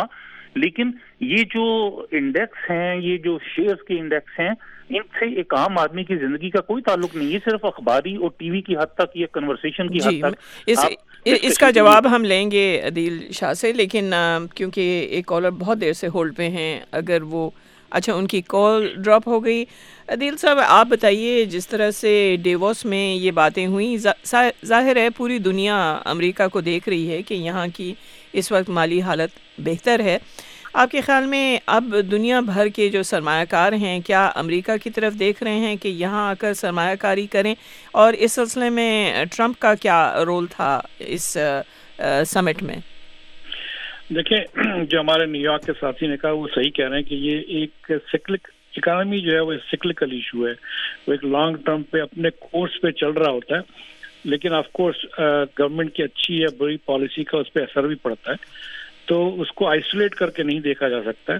لیکن یہ جو انڈیکس ہیں, یہ جو شیئرز کے انڈیکس ہیں, ان سے ایک عام آدمی کی زندگی کا کوئی تعلق نہیں. یہ صرف اخباری اور ٹی وی کی حد تک, یہ کنورسیشن کی حد تک. اس اس کا جواب ہم لیں گے عدیل شاہ سے, لیکن کیونکہ ایک کالر بہت دیر سے ہولڈ پہ ہیں, اگر وہ اچھا ان کی کال ڈراپ ہو گئی. عدیل صاحب آپ بتائیے, جس طرح سے ڈیووس میں یہ باتیں ہوئیں, ظاہر ہے پوری دنیا امریکہ کو دیکھ رہی ہے کہ یہاں کی اس وقت مالی حالت بہتر ہے. آپ کے خیال میں اب دنیا بھر کے جو سرمایہ کار ہیں کیا امریکہ کی طرف دیکھ رہے ہیں کہ یہاں آ کر سرمایہ کاری کریں, اور اس سلسلے میں ٹرمپ کا کیا رول تھا اس سمٹ میں؟ دیکھیں, جو ہمارے نیو یارک کے ساتھی نے کہا وہ صحیح کہہ رہے ہیں کہ یہ ایک سکلک اکانومی جو ہے وہ سکلکل ایشو ہے, وہ ایک لانگ ٹرم پہ اپنے کورس پہ چل رہا ہوتا ہے, لیکن آف کورس گورنمنٹ کی اچھی یا بری پالیسی کا اس پہ اثر بھی پڑتا ہے, تو اس کو آئسولیٹ کر کے نہیں دیکھا جا سکتا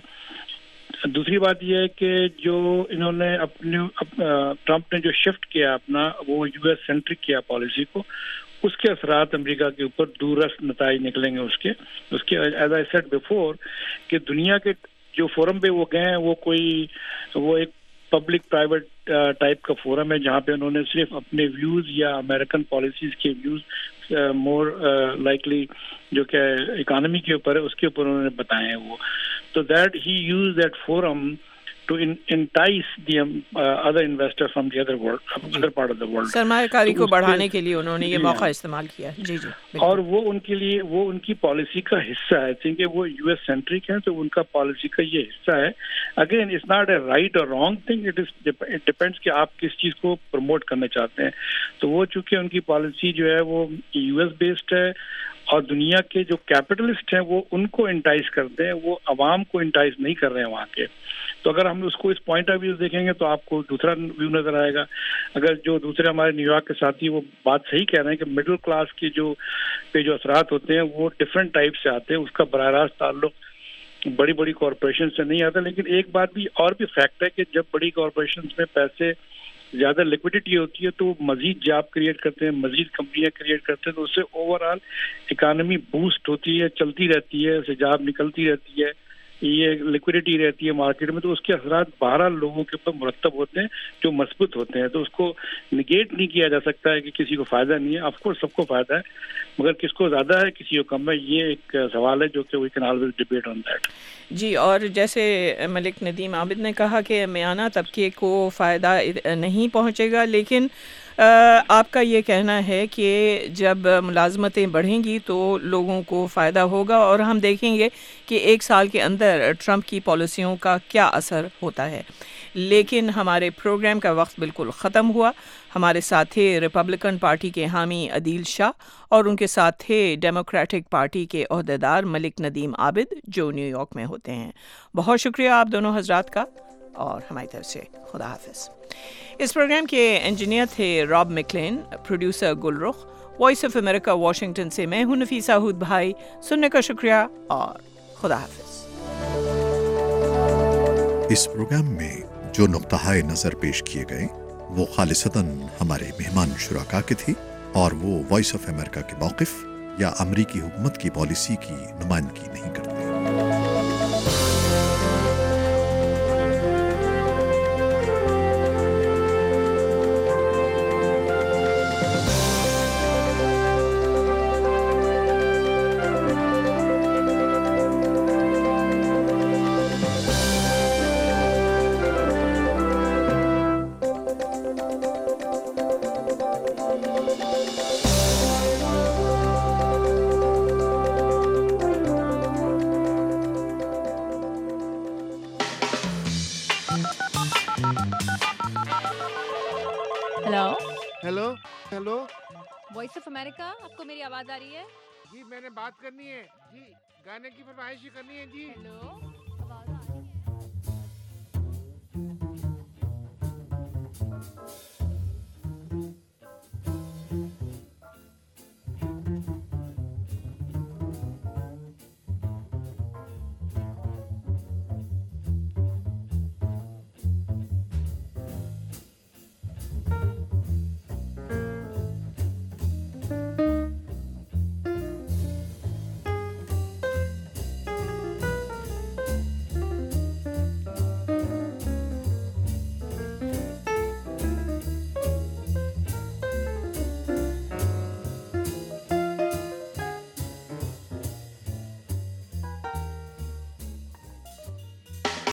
ہے. دوسری بات یہ ہے کہ جو انہوں نے اپنے ٹرمپ نے جو شفٹ کیا اپنا, وہ یو ایس سینٹرک کیا پالیسی کو, اس کے اثرات امریکہ کے اوپر دوررس نتائج نکلیں گے. اس کے اس کے ایز آئی سیڈ بیفور کہ دنیا کے جو فورم پہ وہ گئے ہیں وہ کوئی وہ ایک پبلک پرائیویٹ ٹائپ کا فورم ہے, جہاں پہ انہوں نے صرف اپنے ویوز یا امریکن پالیسیز کے ویوز مور لائکلی جو کہ اکانومی کے اوپر ہے اس کے اوپر انہوں نے بتائے ہیں وہ. تو that he use that forum to entice the um, uh, other investor from the other world, other part of the world. سرمایہ کاری کو بڑھانے کے لیے انہوں نے یہ موقع استعمال کیا. جی جی اور وہ ان کے لیے وہ ان کی پالیسی کا حصہ ہے, کیونکہ وہ یو ایس سینٹرک ہے, تو ان کا پالیسی کا یہ حصہ ہے. Again it's not a right or wrong thing, it is it depends کہ آپ کس چیز کو پروموٹ کرنا چاہتے ہیں. تو وہ چونکہ ان کی پالیسی جو ہے وہ یو ایس بیسڈ ہے, اور دنیا کے جو کیپٹلسٹ ہیں وہ ان کو انٹائز کرتے ہیں, وہ عوام کو انٹائز نہیں کر رہے ہیں وہاں کے. تو اگر ہم اس کو اس پوائنٹ آف ویو دیکھیں گے تو آپ کو دوسرا ویو نظر آئے گا. اگر جو دوسرے ہمارے نیو یارک کے ساتھی وہ بات صحیح کہہ رہے ہیں کہ مڈل کلاس کی جو پہ جو اثرات ہوتے ہیں وہ ڈفرینٹ ٹائپ سے آتے ہیں, اس کا براہ راست تعلق بڑی بڑی کارپوریشن سے نہیں آتا. لیکن ایک بات بھی اور بھی فیکٹ ہے کہ جب بڑی کارپوریشن میں پیسے زیادہ لیکوڈیٹی ہوتی ہے تو مزید جاب کریٹ کرتے ہیں, مزید کمپنیاں کریٹ کرتے ہیں, تو اس سے اوور آل اکانومی بوسٹ ہوتی ہے, چلتی رہتی ہے, اسے جاب نکلتی رہتی ہے, یہ لیکوڈیٹی رہتی ہے مارکیٹ میں. تو اس کے اثرات بہرحال لوگوں کے اوپر مرتب ہوتے ہیں جو مثبت ہوتے ہیں. تو اس کو نگیٹ نہیں کیا جا سکتا ہے کہ کسی کو فائدہ نہیں ہے. آف کورس سب کو فائدہ ہے, مگر کس کو زیادہ ہے کسی کو کم ہے, یہ ایک سوال ہے جو کہ we can always debate on that. جی, اور جیسے ملک ندیم عابد نے کہا کہ میانہ طبقے کو فائدہ نہیں پہنچے گا, لیکن آپ کا یہ کہنا ہے کہ جب ملازمتیں بڑھیں گی تو لوگوں کو فائدہ ہوگا, اور ہم دیکھیں گے کہ ایک سال کے اندر ٹرمپ کی پالیسیوں کا کیا اثر ہوتا ہے. لیکن ہمارے پروگرام کا وقت بالکل ختم ہوا. ہمارے ساتھ تھے ریپبلکن پارٹی کے حامی عدیل شاہ, اور ان کے ساتھ تھے ڈیموکریٹک پارٹی کے عہدیدار ملک ندیم عابد جو نیو یارک میں ہوتے ہیں. بہت شکریہ آپ دونوں حضرات کا, اور ہماری طرف سے خدا حافظ. اس پروگرام کے انجینئر تھے راب McLean, producer Gul Rukh. Voice of America Washington سے میں ہوں نفیسہ ہود بھائی. سننے کا شکریہ اور خدا حافظ. اس پروگرام میں جو نقطہ نظر پیش کیے گئے وہ خالصتاً ہمارے مہمان شرکا کے تھی, اور وہ وائس آف امریکہ کے موقف یا امریکی حکومت کی پالیسی کی نمائندگی نہیں کرتے. Hello hello voice of America, آپ کو میری آواز آ رہی ہے؟ جی میں نے بات کرنی ہے, جی گانے کی فرمائش کرنی ہے. جی ہیلو